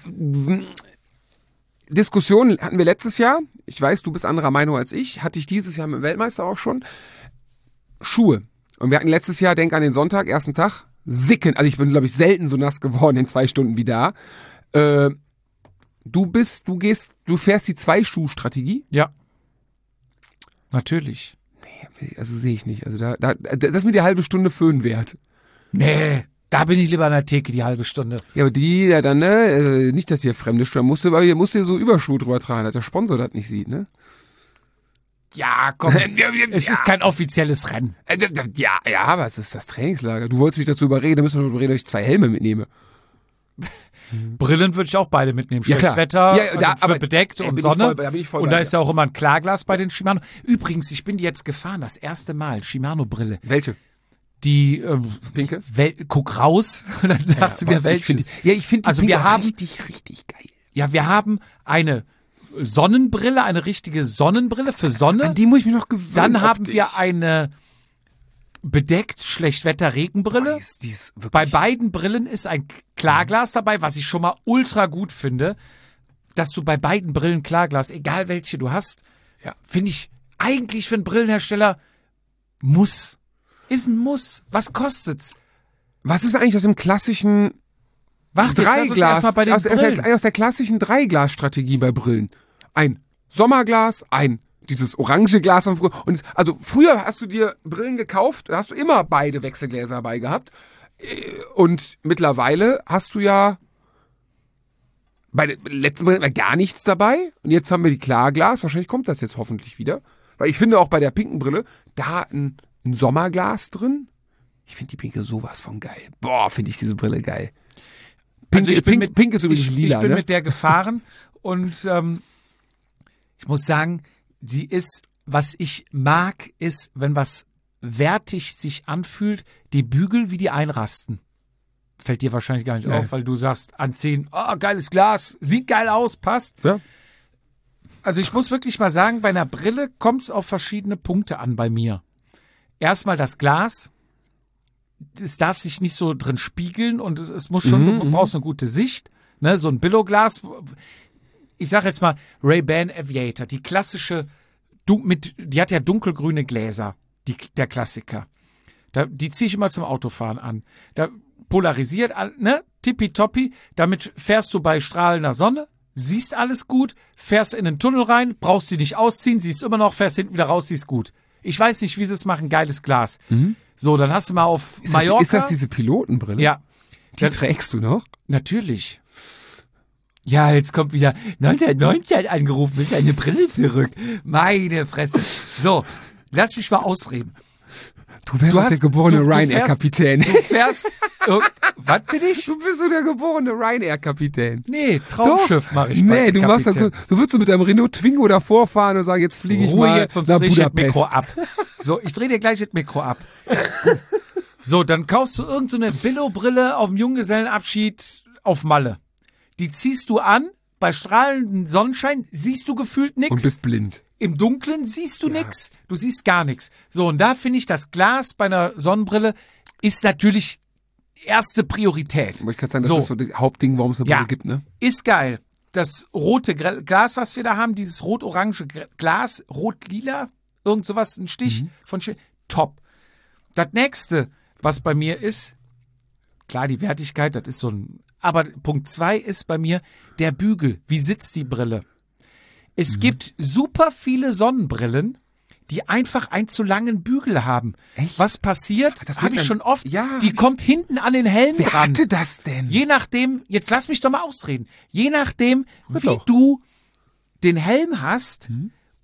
Diskussion hatten wir letztes Jahr. Ich weiß, du bist anderer Meinung als ich. Hatte ich dieses Jahr mit dem Weltmeister auch schon. Schuhe. Und wir hatten letztes Jahr, denk an den Sonntag, ersten Tag, sicken. Also ich bin, glaube ich, selten so nass geworden in zwei Stunden wie da. Äh, du bist, du gehst, du fährst die Zwei-Schuh-Strategie. Ja. Natürlich. Also sehe ich nicht. Also da, da, das ist mir die halbe Stunde Föhn wert. Nee, da bin ich lieber an der Theke die halbe Stunde. Ja, aber die, ja dann, ne, äh, nicht, dass ihr Fremde stören musst, aber ihr musst dir so Überschuhe drüber tragen, dass der Sponsor das nicht sieht, ne? Ja, komm. Es ist kein offizielles Rennen. Äh, d- d- Ja, ja, aber es ist das Trainingslager. Du wolltest mich dazu überreden, da müssen wir überreden, dass ich zwei Helme mitnehme. Brillen würde ich auch beide mitnehmen. Ja, Schlecht klar. Wetter, Ja, da- also für aber- bedeckt ey, und bin ich Sonne. voll bei- da bin ich voll und bei da dir. ist ja auch immer ein Klarglas bei den Shimano. Übrigens, ich bin die jetzt gefahren, das erste Mal. Shimano-Brille. Welche? Die, äh, Pinke? Wel guck raus, dann sagst du mir Aber ich welches. find die- Ja, ich finde die Also Pinke wir haben- richtig, richtig geil. Ja, wir haben eine Sonnenbrille, eine richtige Sonnenbrille für Sonne. An die muss ich mich noch gewöhnen. Dann haben optisch. wir eine bedeckt Schlechtwetter-Regenbrille. Die ist, die ist wirklich Bei beiden Brillen ist ein Klarglas dabei, was ich schon mal ultra gut finde, dass du bei beiden Brillen Klarglas, egal welche du hast, Ja. finde ich eigentlich für einen Brillenhersteller muss. Ist ein Muss. Was kostet's? Was ist eigentlich aus dem klassischen Warte, jetzt lass uns Dreiglas, erstmal bei den aus, aus, Brillen. der, aus der klassischen Dreiglas-Strategie bei Brillen? Ein Sommerglas, ein dieses orange Glas von früher. Und es- also früher hast du dir Brillen gekauft, da hast du immer beide Wechselgläser dabei gehabt. Äh, Und mittlerweile hast du ja bei den letzten Brillen gar nichts dabei. Und jetzt haben wir die Klarglas. Wahrscheinlich kommt das jetzt hoffentlich wieder. Weil ich finde auch bei der pinken Brille, da ein, ein Sommerglas drin. Ich finde die pinke sowas von geil. Boah, finde ich diese Brille geil. Pink, Also ich bin pink, mit- pink ist übrigens ich, lila, ich bin ne? mit der gefahren und ähm, ich muss sagen, sie ist, was ich mag, ist, wenn was wertig sich anfühlt, die Bügel, wie die einrasten. Fällt dir wahrscheinlich gar nicht Nee. auf, weil du sagst, anziehen, oh, geiles Glas, sieht geil aus, passt. Ja. Also ich muss wirklich mal sagen, bei einer Brille kommt es auf verschiedene Punkte an bei mir. Erstmal das Glas. Es darf sich nicht so drin spiegeln und es, es muss schon, Mhm, du brauchst eine gute Sicht. Ne, so ein Billo-Glas. Ich sag jetzt mal Ray-Ban Aviator, die klassische, dun- mit, die hat ja dunkelgrüne Gläser, die, der Klassiker. Da, die ziehe ich immer zum Autofahren an. Da polarisiert, all- ne, tippitoppi. Damit fährst du bei strahlender Sonne, siehst alles gut, fährst in den Tunnel rein, brauchst sie nicht ausziehen, siehst immer noch, fährst hinten wieder raus, siehst gut. Ich weiß nicht, wie sie es machen, geiles Glas. So, dann hast du mal auf Mhm. Ist das, Mallorca. ist das diese Pilotenbrille? Ja, Die dann- trägst du noch? natürlich. Ja, jetzt kommt wieder neunzehnhundertneunzig hat angerufen, will deine Brille zurück. Meine Fresse. So, lass mich mal ausreden. Du wärst Du doch hast- der geborene du- du Ryanair-Kapitän. Du fährst. Oh, was bin ich? Du bist so der geborene Ryanair-Kapitän. Nee, Traumschiff mache ich. Nee, bald, du machst doch, Kapitän. du würdest so mit deinem Renault Twingo davor fahren und sagen, jetzt fliege ich Ruhe mal jetzt, sonst nach drehe ich das Budapest. Mikro ab. So, ich drehe dir gleich das Mikro ab. So, dann kaufst du irgend so eine Billo-Brille auf dem Junggesellenabschied auf Malle. Die ziehst du an, bei strahlendem Sonnenschein siehst du gefühlt Und nichts. bist blind. Im Dunkeln siehst du nix. Du siehst gar nichts. So, und da finde ich, das Glas bei einer Sonnenbrille ist natürlich erste Priorität. Aber ich kann sagen, das So. ist so das Hauptding, warum es eine Ja. Brille gibt, ne? Ist geil. Das rote Gre- Glas, was wir da haben, dieses rot-orange Gr- Glas, rot-lila, irgend sowas, ein Stich von Schwe- top. Das nächste, was bei mir ist, klar, die Wertigkeit, das ist so ein, aber Punkt zwei ist bei mir der Bügel. Wie sitzt die Brille? Es gibt super viele Sonnenbrillen, die einfach einen zu langen Bügel haben. Echt? Was passiert, das habe hat ich man- schon oft, Ja, die hab kommt hinten an den Helm Wer dran. hatte das denn? Je nachdem, jetzt lass mich doch mal ausreden. Je nachdem, Red wie doch. du den Helm hast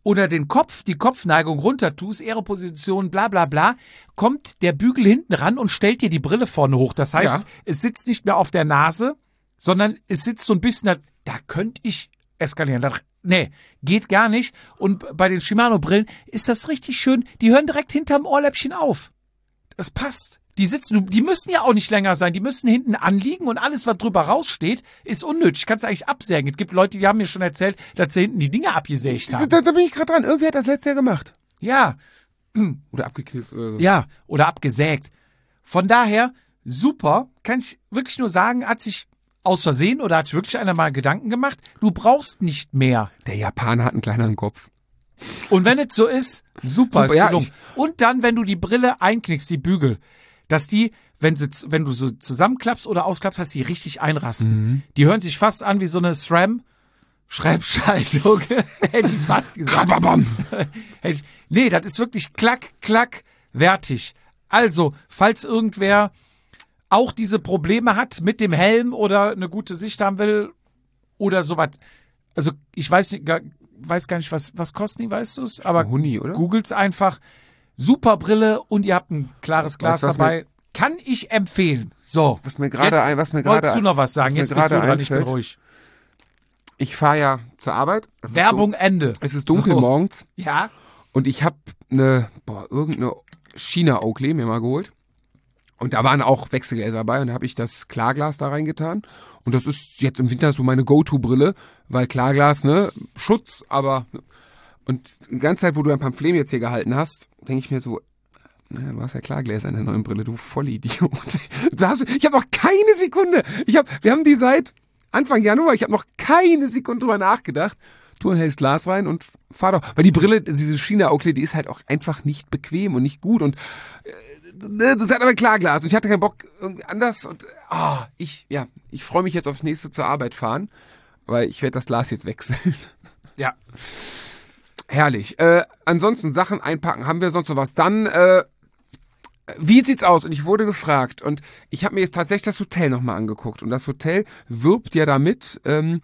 oder den Kopf, die Kopfneigung runter tust, Aeroposition, bla bla bla, kommt der Bügel hinten ran und stellt dir die Brille vorne hoch. Das heißt, Ja. es sitzt nicht mehr auf der Nase, sondern es sitzt so ein bisschen, da, da könnte ich eskalieren. Da, nee, geht gar nicht. Und bei den Shimano-Brillen ist das richtig schön, die hören direkt hinterm Ohrläppchen auf. Das passt. Die sitzen, die müssen ja auch nicht länger sein, die müssen hinten anliegen und alles, was drüber raussteht, ist unnötig. Kannst du eigentlich absägen. Es gibt Leute, die haben mir schon erzählt, dass sie hinten die Dinge abgesägt Da, haben. da, da bin ich gerade dran. Irgendwer hat das letztes Jahr gemacht. Ja, Oder abgeknipst oder so. ja, oder abgesägt. Von daher, super, kann ich wirklich nur sagen, hat sich aus Versehen oder hat sich wirklich einer mal Gedanken gemacht, du brauchst nicht mehr. Der Japaner hat einen kleineren Kopf. Und wenn es so ist, super, Super, ist ja, gelungen. Und dann, wenn du die Brille einknickst, die Bügel, dass die, wenn, sie, wenn du so zusammenklappst oder ausklappst, dass die richtig einrasten. Mhm. Die hören sich fast an wie so eine SRAM. Schreibschaltung. Hätte ich es fast gesagt. Kababam. Hätte ich, nee, das ist wirklich klack, klack, wertig. Also, falls irgendwer auch diese Probleme hat mit dem Helm oder eine gute Sicht haben will oder sowas. Also, ich weiß, nicht, gar, weiß gar nicht, was, was kosten die, weißt du es? Aber Huni, oder? googelt's einfach. Super Brille und ihr habt ein klares Glas Weißt du, was dabei. Kann ich empfehlen. So. Was mir gerade jetzt ein- was mir gerade wolltest du noch was sagen? was mir Jetzt bist du gerade dran, ich bin einfällt. ruhig. Ich fahre ja zur Arbeit. Es ist Werbung dun- Ende. Es ist dunkel So. morgens Ja. und ich habe eine, boah, irgendeine China Oakley mir mal geholt. Und da waren auch Wechselgläser dabei und da habe ich das Klarglas da reingetan. Und das ist jetzt im Winter so meine Go-To-Brille, weil Klarglas, ne, Schutz, aber... Und die ganze Zeit, wo du ein Pamphlet jetzt hier gehalten hast, denke ich mir so, na, du hast ja Klargläser in der neuen Brille, du Vollidiot. Du hast, ich habe noch keine Sekunde. Ich hab, wir haben die seit Anfang Januar, ich habe noch keine Sekunde drüber nachgedacht. Du hältst Glas rein und fahr doch. Weil die Brille, diese China Oakley, die ist halt auch einfach nicht bequem und nicht gut. Und äh, das hat aber Klarglas. Und ich hatte keinen Bock irgendwie anders. Und ah, ich, ja, ich freue mich jetzt aufs nächste zur Arbeit fahren, weil ich werde das Glas jetzt wechseln. Ja. Herrlich. Äh, ansonsten Sachen einpacken. Haben wir sonst noch was? Dann, äh, wie sieht's aus? Und ich wurde gefragt. Und ich habe mir jetzt tatsächlich das Hotel nochmal angeguckt. Und das Hotel wirbt ja damit, ähm,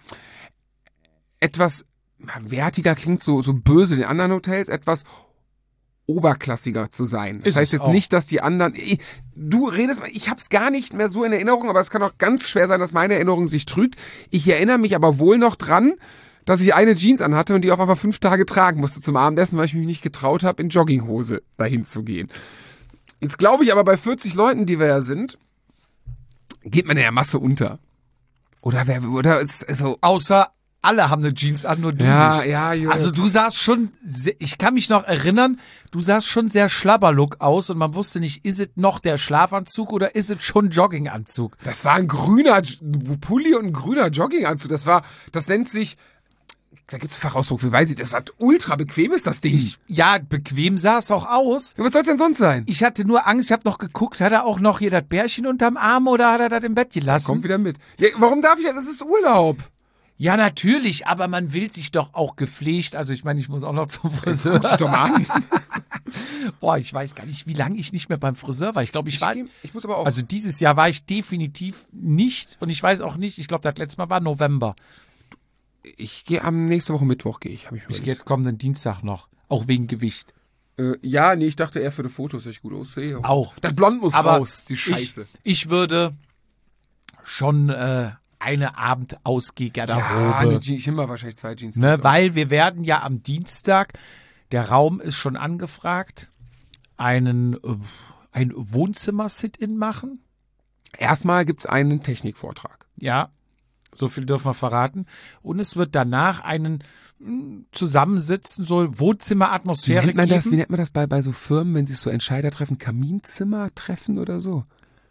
etwas wertiger klingt so, so böse den anderen Hotels, etwas oberklassiger zu sein. Das Ist heißt es jetzt auch. nicht, dass die anderen... Ich, du redest, ich habe es gar nicht mehr so in Erinnerung, aber es kann auch ganz schwer sein, dass meine Erinnerung sich trügt. Ich erinnere mich aber wohl noch dran, dass ich eine Jeans anhatte und die auf einfach fünf Tage tragen musste zum Abendessen, weil ich mich nicht getraut habe, in Jogginghose dahin zu gehen. Jetzt glaube ich aber, bei vierzig Leuten, die wir ja sind, geht man in der Masse unter. Oder wer, oder ist so... Außer alle haben eine Jeans an, nur du Ja, nicht. ja, Junge. Also du sahst schon, se- ich kann mich noch erinnern, du sahst schon sehr Schlabberlook aus und man wusste nicht, ist es noch der Schlafanzug oder ist es schon Jogginganzug? Das war ein grüner J- Pulli und ein grüner Jogginganzug. Das war, das nennt sich, da gibt's Fachausdruck, wie weiß ich, das war ultra bequem ist das Ding. Ja, bequem sah es auch aus. Ja, was soll's denn sonst sein? Ich hatte nur Angst, ich habe noch geguckt, hat er auch noch hier das Bärchen unterm Arm oder hat er das im Bett gelassen? Kommt wieder mit. Ja, warum darf ich ja? Das ist Urlaub. Ja, natürlich, aber man will sich doch auch gepflegt. Also ich meine, ich muss auch noch zum Friseur. Guck dich doch mal an. Boah, ich weiß gar nicht, wie lange ich nicht mehr beim Friseur war. Ich glaube, ich, Ich, war... geh- ich muss aber auch. Also dieses Jahr war ich definitiv nicht und ich weiß auch nicht, ich glaube, das letzte Mal war November. ich gehe am nächste Woche Mittwoch gehe ich. Hab ich Ich überlegt. gehe jetzt kommenden Dienstag noch, auch wegen Gewicht. äh, ja, nee, ich dachte eher für die Fotos, dass ich gut aussehe. Auch. Das Blond muss Aber raus, die Scheiße. Ich, ich würde schon äh, eine ja, Abendausgehgarderobe, eine Jeans, ich nehme mal wahrscheinlich zwei Jeans. ne, mit. weil wir werden ja am Dienstag, der Raum ist schon angefragt, einen, äh, ein Wohnzimmer-Sit-In machen. Erstmal gibt's einen Technikvortrag. Ja, so viel dürfen wir verraten. Und es wird danach einen mh, Zusammensitzen, so Wie Wohnzimmeratmosphäre nennt man geben. das? Wie nennt man das bei, bei so Firmen, wenn sich so Entscheider treffen? Kaminzimmer treffen oder so?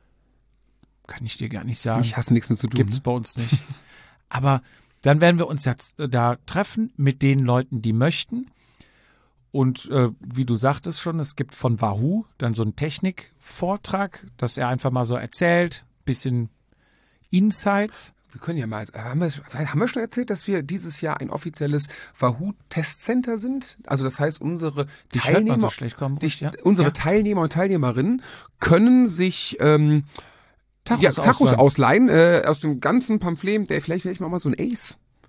Kann ich dir gar nicht sagen. Ich hasse nichts mit zu tun. Gibt's ne? bei uns nicht. Aber dann werden wir uns jetzt äh, da treffen mit den Leuten, die möchten. Und äh, wie du sagtest schon, es gibt von Wahoo dann so einen Technikvortrag, dass er einfach mal so erzählt, bisschen Insights. Wir können ja mal, haben wir, haben wir schon erzählt, dass wir dieses Jahr ein offizielles Wahoo-Testcenter sind? Also das heißt, unsere Die hört man Teilnehmer, so schlecht kommen, die, ruhig, ja? unsere Ja. Teilnehmer und Teilnehmerinnen können sich ähm, Tachos ja, Tachos ausleihen. ausleihen äh, aus dem ganzen Pamphlet. Der, vielleicht werde ich mir auch mal so ein Ace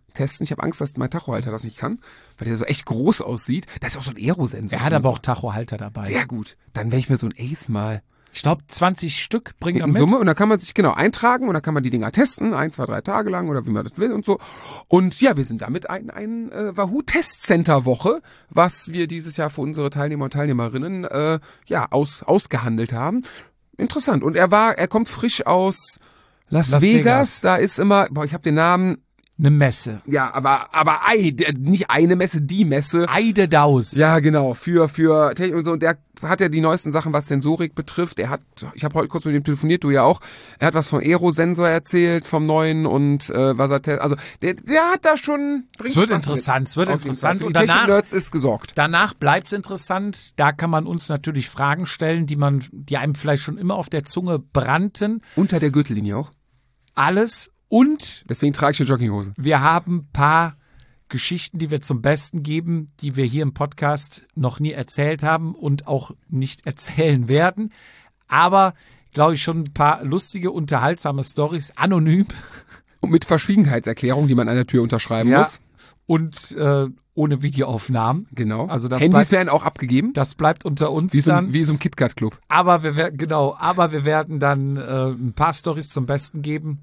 testen. Ich habe Angst, dass mein Tachohalter das nicht kann, weil der so echt groß aussieht. Da ist auch so ein Aerosensor. Er hat aber auch Tachohalter dabei. Sehr gut. Dann werde ich mir so ein Ace mal Ich glaube, zwanzig Stück bringen in mit. Summe. Und dann kann man sich genau eintragen und dann kann man die Dinger testen, ein, zwei, drei Tage lang oder wie man das will und so. Und ja, wir sind damit ein, ein äh, Wahoo-Testcenter-Woche, was wir dieses Jahr für unsere Teilnehmer und Teilnehmerinnen äh, ja aus, ausgehandelt haben. Interessant. Und er war, er kommt frisch aus Las, Las Vegas. Vegas. Da ist immer, boah, ich habe den Namen, Eine Messe. ja, aber aber ei, der, nicht eine Messe, die Messe. Eide Daus. Ja, genau, für für Technik und so. Und der hat ja die neuesten Sachen, was Sensorik betrifft. Er hat, ich habe heute kurz mit ihm telefoniert, du ja auch. Er hat was vom Aerosensor erzählt, vom neuen und äh, was er testet. Also der, der hat da schon. Es wird interessant, es wird interessant. Und Und danach, Technik-Nerds ist gesorgt. danach bleibt's interessant. Da kann man uns natürlich Fragen stellen, die man, die einem vielleicht schon immer auf der Zunge brannten. Unter der Gürtellinie auch. Alles. Und Deswegen trage ich eine Jogginghose. wir haben ein paar Geschichten, die wir zum Besten geben, die wir hier im Podcast noch nie erzählt haben und auch nicht erzählen werden. Aber, glaube ich, schon ein paar lustige, unterhaltsame Storys, anonym. Und mit Verschwiegenheitserklärung, die man an der Tür unterschreiben muss. Und äh, ohne Videoaufnahmen. Genau. Also das Handys bleibt, werden auch abgegeben. das bleibt unter uns Wie so, dann. ein- wie so ein KitKat-Club. Aber wir werden, genau, aber wir werden dann äh, ein paar Storys zum Besten geben.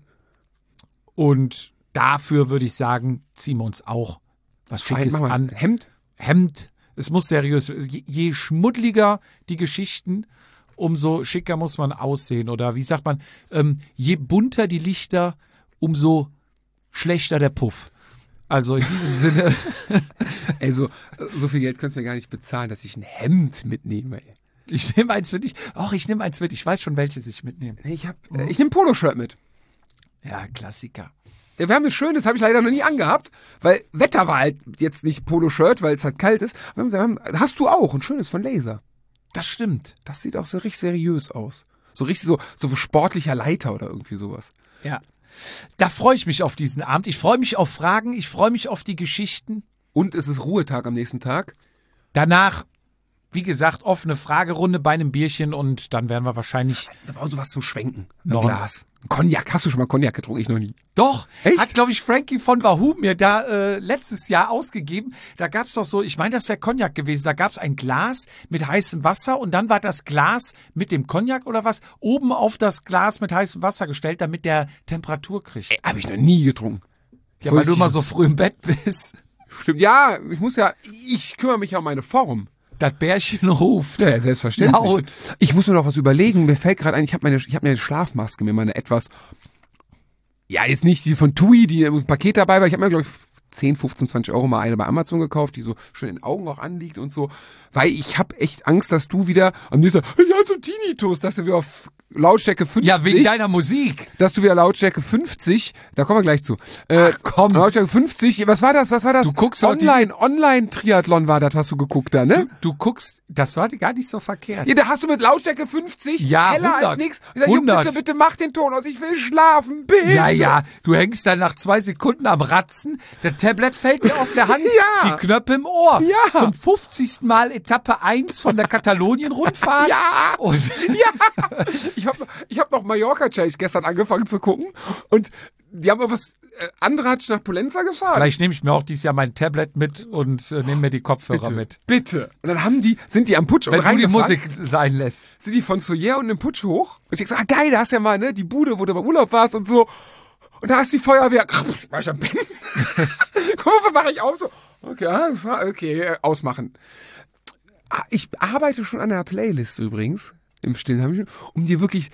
Und dafür würde ich sagen, ziehen wir uns auch was Schickes Mach mal. an. Hemd. Hemd. Es muss seriös. Je, je schmuddeliger die Geschichten, umso schicker muss man aussehen. Oder wie sagt man, ähm, je bunter die Lichter, umso schlechter der Puff. Also in diesem Sinne. Also, so viel Geld könntest du mir gar nicht bezahlen, dass ich ein Hemd mitnehme. Ey. Ich nehme eins für dich. Och, ich nehme eins mit. Ich weiß schon, welches ich mitnehme. Nee, Ich, hab, äh, ich nehme ein Poloshirt mit. Ja, Klassiker. Ja, wir haben das Schöne, das habe ich leider noch nie angehabt, weil Wetter war halt jetzt nicht Poloshirt, weil es halt kalt ist. Wir haben, hast du auch ein schönes von Laser. Das stimmt. Das sieht auch so richtig seriös aus. So richtig so, so sportlicher Leiter oder irgendwie sowas. Ja. Da freue ich mich auf diesen Abend. Ich freue mich auf Fragen. Ich freue mich auf die Geschichten. Und es ist Ruhetag am nächsten Tag. Danach, wie gesagt, offene Fragerunde bei einem Bierchen und dann werden wir wahrscheinlich. Da brauchen wir was zum Schwenken. Ein Noch ein- Glas. Cognac. Hast du schon mal Cognac getrunken? Ich noch nie. Doch, Echt? hat, glaube ich, Frankie von Wahoo mir da äh, letztes Jahr ausgegeben. Da gab es doch so, ich meine, das wäre Cognac gewesen. Da gab es ein Glas mit heißem Wasser und dann war das Glas mit dem Cognac oder was oben auf das Glas mit heißem Wasser gestellt, damit der Temperatur kriegt. Ey, habe ich noch nie getrunken. Ja, weil du immer so früh im Bett bist. Stimmt. Ja, ich muss ja, ich kümmere mich ja um meine Form. Das Bärchen ruft. Ja, selbstverständlich. Laut. Ich muss mir noch was überlegen. Mir fällt gerade ein, ich habe meine, ich habe mir eine Schlafmaske, mir meine etwas, ja, jetzt nicht die von Tui, die im Paket dabei war. Ich habe mir, glaube ich, zehn, fünfzehn, zwanzig Euro mal eine bei Amazon gekauft, die so schön in den Augen auch anliegt und so. Weil ich habe echt Angst, dass du wieder am nächsten Tag, ich hab so Tinnitus, dass du wieder auf Lautstärke fünfzig. Ja, wegen deiner Musik. Dass du wieder Lautstärke fünfzig, da kommen wir gleich zu. Äh, Ach, komm. Lautstärke fünfzig, was war das, was war das? Du guckst doch die- Online, Online-Triathlon war das, hast du geguckt da, ne? Du guckst, das war gar nicht so verkehrt. Ja, da hast du mit Lautstärke fünfzig, Ja, heller als hundert. nix. Ich sag, Jupp, hundert. bitte, bitte mach den Ton aus, ich will schlafen, bitte. Ja, ja, du hängst dann nach zwei Sekunden am Ratzen, der Tablet fällt dir aus der Hand, Ja. die Knöpfe im Ohr. Ja. Zum fünfzigsten Mal Etappe eins von der Katalonien-Rundfahrt. Ja. Und Ja, ich habe ich hab noch Mallorca Chase gestern angefangen zu gucken und die haben irgendwas, äh, andere hat nach Polenza gefahren. vielleicht nehme ich mir auch dieses Jahr mein Tablet mit und äh, nehme mir die Kopfhörer bitte, mit. bitte. Und dann haben die, sind die am Putsch Wenn und du die reingefahren, Musik sein lässt. sind die von Soyer und im Putsch hoch und ich sag, ah geil, da hast du ja mal, ne, die Bude, wo du beim Urlaub warst und so. Und da ist die Feuerwehr, war ich am Pennen? Guck mal, mache ich auch so. Okay, ah, okay, äh, ausmachen. Ah, Ich arbeite schon an der Playlist übrigens, im Stillen, um dir wirklich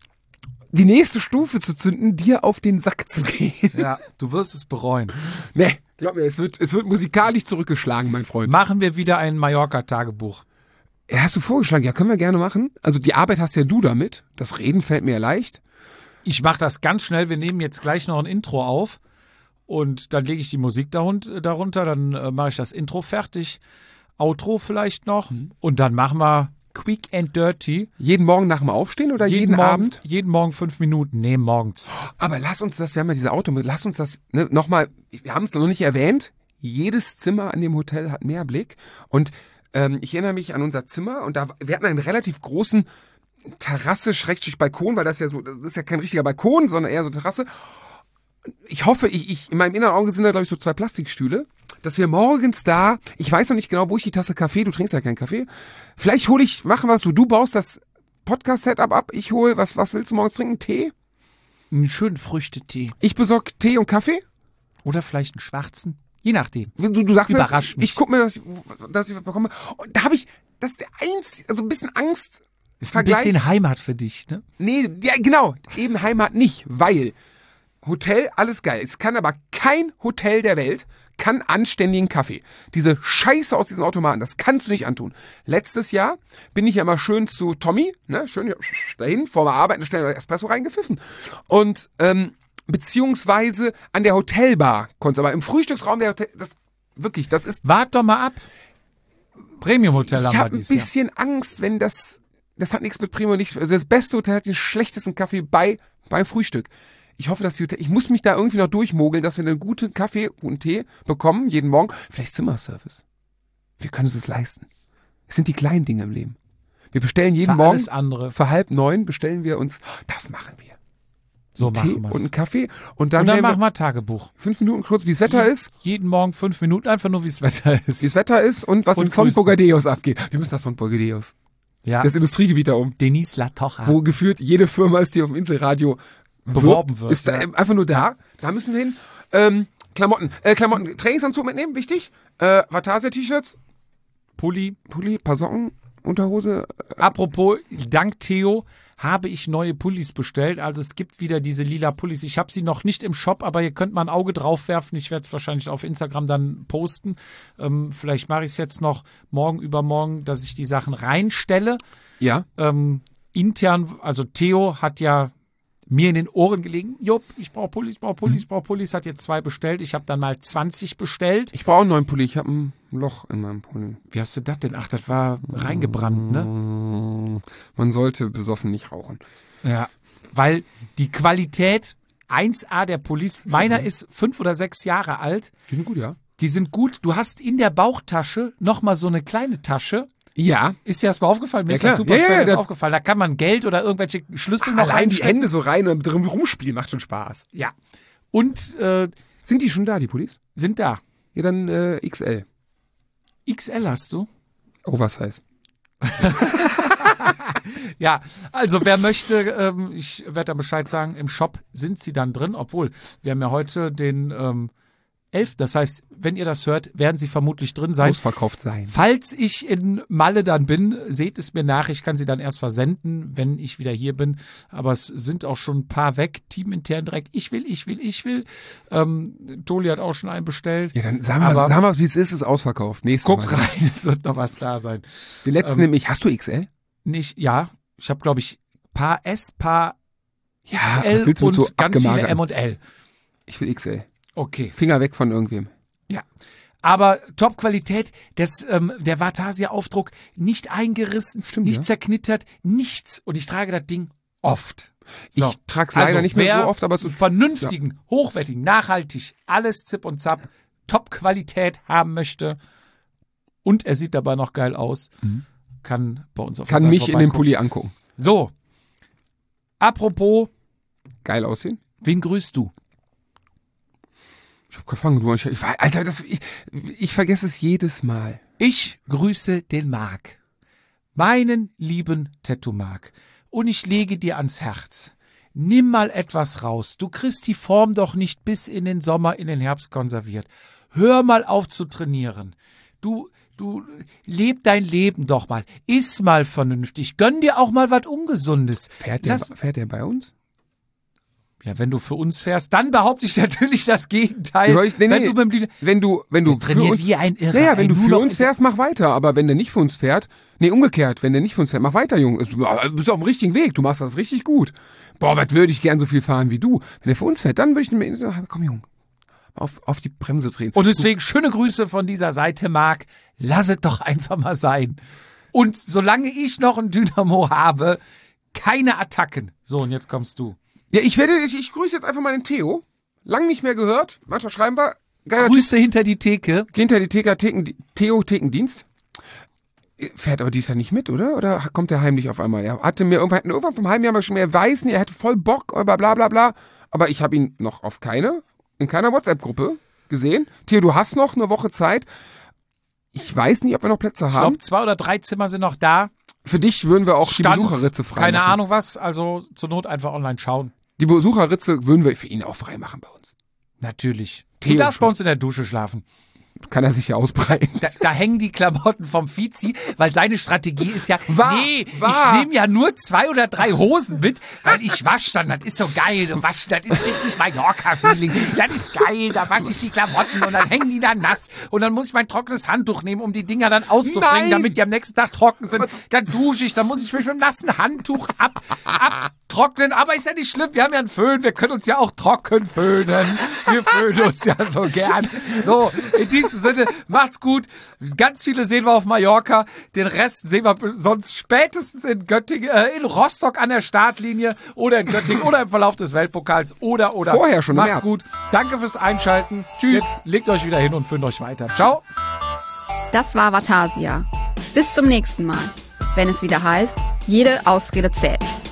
die nächste Stufe zu zünden, dir auf den Sack zu gehen. Ja, du wirst es bereuen. Nee, glaub mir, es wird, es wird musikalisch zurückgeschlagen, mein Freund. Machen wir wieder ein Mallorca-Tagebuch. Ja, hast du vorgeschlagen? Ja, können wir gerne machen. Also die Arbeit hast ja du damit. Das Reden fällt mir ja leicht. Ich mache das ganz schnell. Wir nehmen jetzt gleich noch ein Intro auf und dann lege ich die Musik darun- darunter. Dann äh, mache ich das Intro fertig. Outro vielleicht noch. Und dann machen wir Quick and Dirty. Jeden Morgen nach dem Aufstehen oder jeden, Morgen, Abend? Jeden Morgen fünf Minuten. Nee, morgens. Aber lass uns das, wir haben ja diese Auto, lass uns das, ne, nochmal, wir haben es noch nicht erwähnt, jedes Zimmer an dem Hotel hat Meerblick und ähm, ich erinnere mich an unser Zimmer und da, wir hatten einen relativ großen Terrasse, Schrägstrich Balkon, weil das ja so, das ist ja kein richtiger Balkon, sondern eher so Terrasse. ich hoffe, ich, ich in meinem inneren Auge sind da, glaube ich, so zwei Plastikstühle, dass wir morgens da, ich weiß noch nicht genau, wo ich die Tasse Kaffee, du trinkst ja keinen Kaffee, vielleicht hole ich, machen was du, du baust das Podcast-Setup ab, ich hole, was, was willst du morgens trinken? Tee? Einen schönen Früchtetee. Ich besorge Tee und Kaffee? Oder vielleicht einen schwarzen. Je nachdem. Du, du sagst Überrasch das, mich. ich guck mir, dass ich, dass ich was bekomme. Und da habe ich, das ist der einzige, also ein bisschen Angst. Ist ein bisschen Heimat für dich, ne? Nee, ja, genau. Eben Heimat nicht, weil Hotel, alles geil. Es kann aber kein Hotel der Welt, kann anständigen Kaffee. Diese Scheiße aus diesen Automaten, das kannst du nicht antun. Letztes Jahr bin ich ja mal schön zu Tommy, ne, schön hier dahin, vor der Arbeit, schnell ein Espresso reingepfiffen. Und, ähm, beziehungsweise an der Hotelbar konntest, aber im Frühstücksraum der Hotel, das, wirklich, das ist... Wart doch mal ab. Premium-Hotel haben Ich wir habe ein dieses Jahr. bisschen Angst, wenn das, das hat nichts mit Premium, nichts, also das beste Hotel hat den schlechtesten Kaffee bei, beim Frühstück. Ich hoffe, dass die Hotel, ich muss mich da irgendwie noch durchmogeln, dass wir einen guten Kaffee, guten Tee bekommen, jeden Morgen. Vielleicht Zimmerservice. Wir können uns das leisten. Es sind die kleinen Dinge im Leben. Wir bestellen jeden Für Morgen, alles andere. für halb neun bestellen wir uns, das machen wir. So Tee machen wir's. und einen Kaffee und dann, Und dann werden machen wir wir Tagebuch. fünf Minuten kurz, wie das Wetter ist, Jeden Morgen fünf Minuten, einfach nur, wie das Wetter wie ist. das Wetter ist und was Und in Son grüßen. Bogadeus abgeht. Wir müssen nach Son Bogadeus. Ja, Das Industriegebiet da oben. Denise Latocha. Wo geführt jede Firma ist, die auf dem Inselradio Beworben wird, Ist da ja. einfach nur da. Da müssen wir hin. Ähm, Klamotten. Äh, Klamotten. Trainingsanzug mitnehmen, wichtig. Äh, Vatasia-T-Shirts, Pulli. Pulli, paar Socken, Unterhose. Apropos, dank Theo habe ich neue Pullis bestellt. Also es gibt wieder diese lila Pullis. Ich habe sie noch nicht im Shop, aber ihr könnt mal ein Auge drauf werfen. Ich werde es wahrscheinlich auf Instagram dann posten. Ähm, vielleicht mache ich es jetzt noch morgen, übermorgen, dass ich die Sachen reinstelle. Ja. Ähm, intern, also Theo hat ja mir in den Ohren gelegen, Jupp, ich brauche Pullis, ich brauche Pullis, ich brauche Pullis, hat jetzt zwei bestellt. Ich habe dann mal zwanzig bestellt. Ich brauche einen neuen Pulli. Ich habe ein Loch in meinem Pulli. Wie hast du das denn? Ach, das war reingebrannt, ne? Mm, Man sollte besoffen nicht rauchen. Ja, weil die Qualität eins A der Pullis, meiner ist fünf oder sechs Jahre alt, Die sind gut, ja? die sind gut. Du hast in der Bauchtasche nochmal so eine kleine Tasche. Ja. Ist dir das mal aufgefallen? Mir Ja, ist das klar. super Ja, ja, schwer ja, das der- aufgefallen. Da kann man Geld oder irgendwelche Schlüssel noch Allein die reinstecken. Hände so rein und drin rumspielen macht schon Spaß. Ja. Und äh, Sind die schon da, die Pullis? sind da. Ja, dann äh, X L. X L hast du? Oversize. Ja, also wer möchte, ähm, ich werde da Bescheid sagen, im Shop sind sie dann drin, obwohl wir haben ja heute den ähm, elften Das heißt, wenn ihr das hört, werden sie vermutlich drin sein. Ausverkauft sein. Falls ich in Malle dann bin, seht es mir nach. Ich kann sie dann erst versenden, wenn ich wieder hier bin. Aber es sind auch schon ein paar weg. Teamintern direkt. Ich will, ich will, ich will. Ähm, Toli hat auch schon einen bestellt. Ja, dann sagen wir, Aber- sagen wir wie es ist, ist ausverkauft. Nächstes Guck Mal. rein, es wird noch was da sein. Den letzten Ähm, nämlich, hast du X L? Nicht, ja, ich habe, glaube ich, Paar S, Paar Ja, X was L willst du und mit so ganz viele abgemagerten? M und L. Ich will X L. Okay. Finger weg von irgendwem. Ja. Aber Top-Qualität, das, ähm, der Vatasia-Aufdruck nicht eingerissen, Stimmt, nicht ja. zerknittert, nichts. Und ich trage das Ding oft. So. Ich trage es leider Also, nicht mehr wer so oft, aber es einen ist vernünftigen, hochwertigen, nachhaltig, alles Zip und Zap, Top-Qualität haben möchte und er sieht dabei noch geil aus, kann bei uns auf der kann Seite mich in dem vorbeigucken. Pulli angucken. So. Apropos, Geil aussehen. wen grüßt du? Ich hab gefangen, du. Ich, ich, Alter, das, ich, ich vergesse es jedes Mal. Ich grüße den Marc, meinen lieben Tattoo-Marc. Und ich lege dir ans Herz, nimm mal etwas raus. Du kriegst die Form doch nicht bis in den Sommer, in den Herbst konserviert. Hör mal auf zu trainieren. Du, du, leb dein Leben doch mal. Iss mal vernünftig. Gönn dir auch mal was Ungesundes. Fährt der, Lass- fährt der bei uns? Ja, wenn du für uns fährst, dann behaupte ich natürlich das Gegenteil. Ja, ich- nee, wenn nee. du mit dem Lila- Wenn du, wenn du Der trainiert für uns, wie ein Irrer, Ja, ja, wenn ey, du nur für noch- uns fährst, mach weiter. Aber wenn der nicht für uns fährt, nee, umgekehrt, wenn der nicht für uns fährt, mach weiter, Junge. Du bist auf dem richtigen Weg. Du machst das richtig gut. Boah, was würde ich gern so viel fahren wie du. Wenn der für uns fährt, dann würde ich mir sagen, komm, Junge, auf, auf die Bremse drehen. Und deswegen schöne Grüße von dieser Seite, Marc. Lass es doch einfach mal sein. Und solange ich noch ein Dynamo habe, keine Attacken. So, und jetzt kommst du. Ja, ich werde, ich, ich grüße jetzt einfach mal den Theo. Lang nicht mehr gehört. Manchmal schreiben wir. Geiler Grüße hinter die Theke. Typ. Hinter die Theke, Theken, Theo Thekendienst. Fährt aber dies Jahr nicht mit, oder? Oder kommt er heimlich auf einmal? Er hatte mir irgendwann, irgendwann vom halben Jahr mal schon mehr weiß nicht, er hätte voll Bock, bla bla bla bla. Aber ich habe ihn noch auf keine, in keiner WhatsApp-Gruppe gesehen. Theo, du hast noch eine Woche Zeit. Ich weiß nicht, ob wir noch Plätze haben. Ich glaube, zwei oder drei Zimmer sind noch da. Für dich würden wir auch Stand, die Besucherritze freimachen. Keine Ahnung was, also zur Not einfach online schauen. Die Besucherritze würden wir für ihn auch freimachen bei uns. Natürlich. Theo Du darfst schon. bei uns in der Dusche schlafen. Kann er sich ja ausbreiten. Da, da hängen die Klamotten vom Fizi, weil seine Strategie ist ja, Wahr, nee, wahr. ich nehme ja nur zwei oder drei Hosen mit, weil ich wasche dann, das ist so geil, du wasch, das ist richtig Mallorca-Feeling, das ist geil, da wasche ich die Klamotten und dann hängen die da nass und dann muss ich mein trockenes Handtuch nehmen, um die Dinger dann auszubringen, Nein. damit die am nächsten Tag trocken sind. Dann dusche ich, dann muss ich mich mit dem nassen Handtuch ab, abtrocknen, aber ist ja nicht schlimm, wir haben ja einen Föhn, wir können uns ja auch trocken föhnen, wir föhnen uns ja so gern. So, in diesem Sinne, macht's gut. Ganz viele sehen wir auf Mallorca. Den Rest sehen wir sonst spätestens in Göttingen, äh, in Rostock an der Startlinie oder in Göttingen oder im Verlauf des Weltpokals oder, oder. Vorher schon, Macht's ja. gut. Danke fürs Einschalten. Tschüss. Jetzt legt euch wieder hin und föhnt euch weiter. Ciao. Das war Vatasia. Bis zum nächsten Mal, wenn es wieder heißt, jede Ausrede zählt.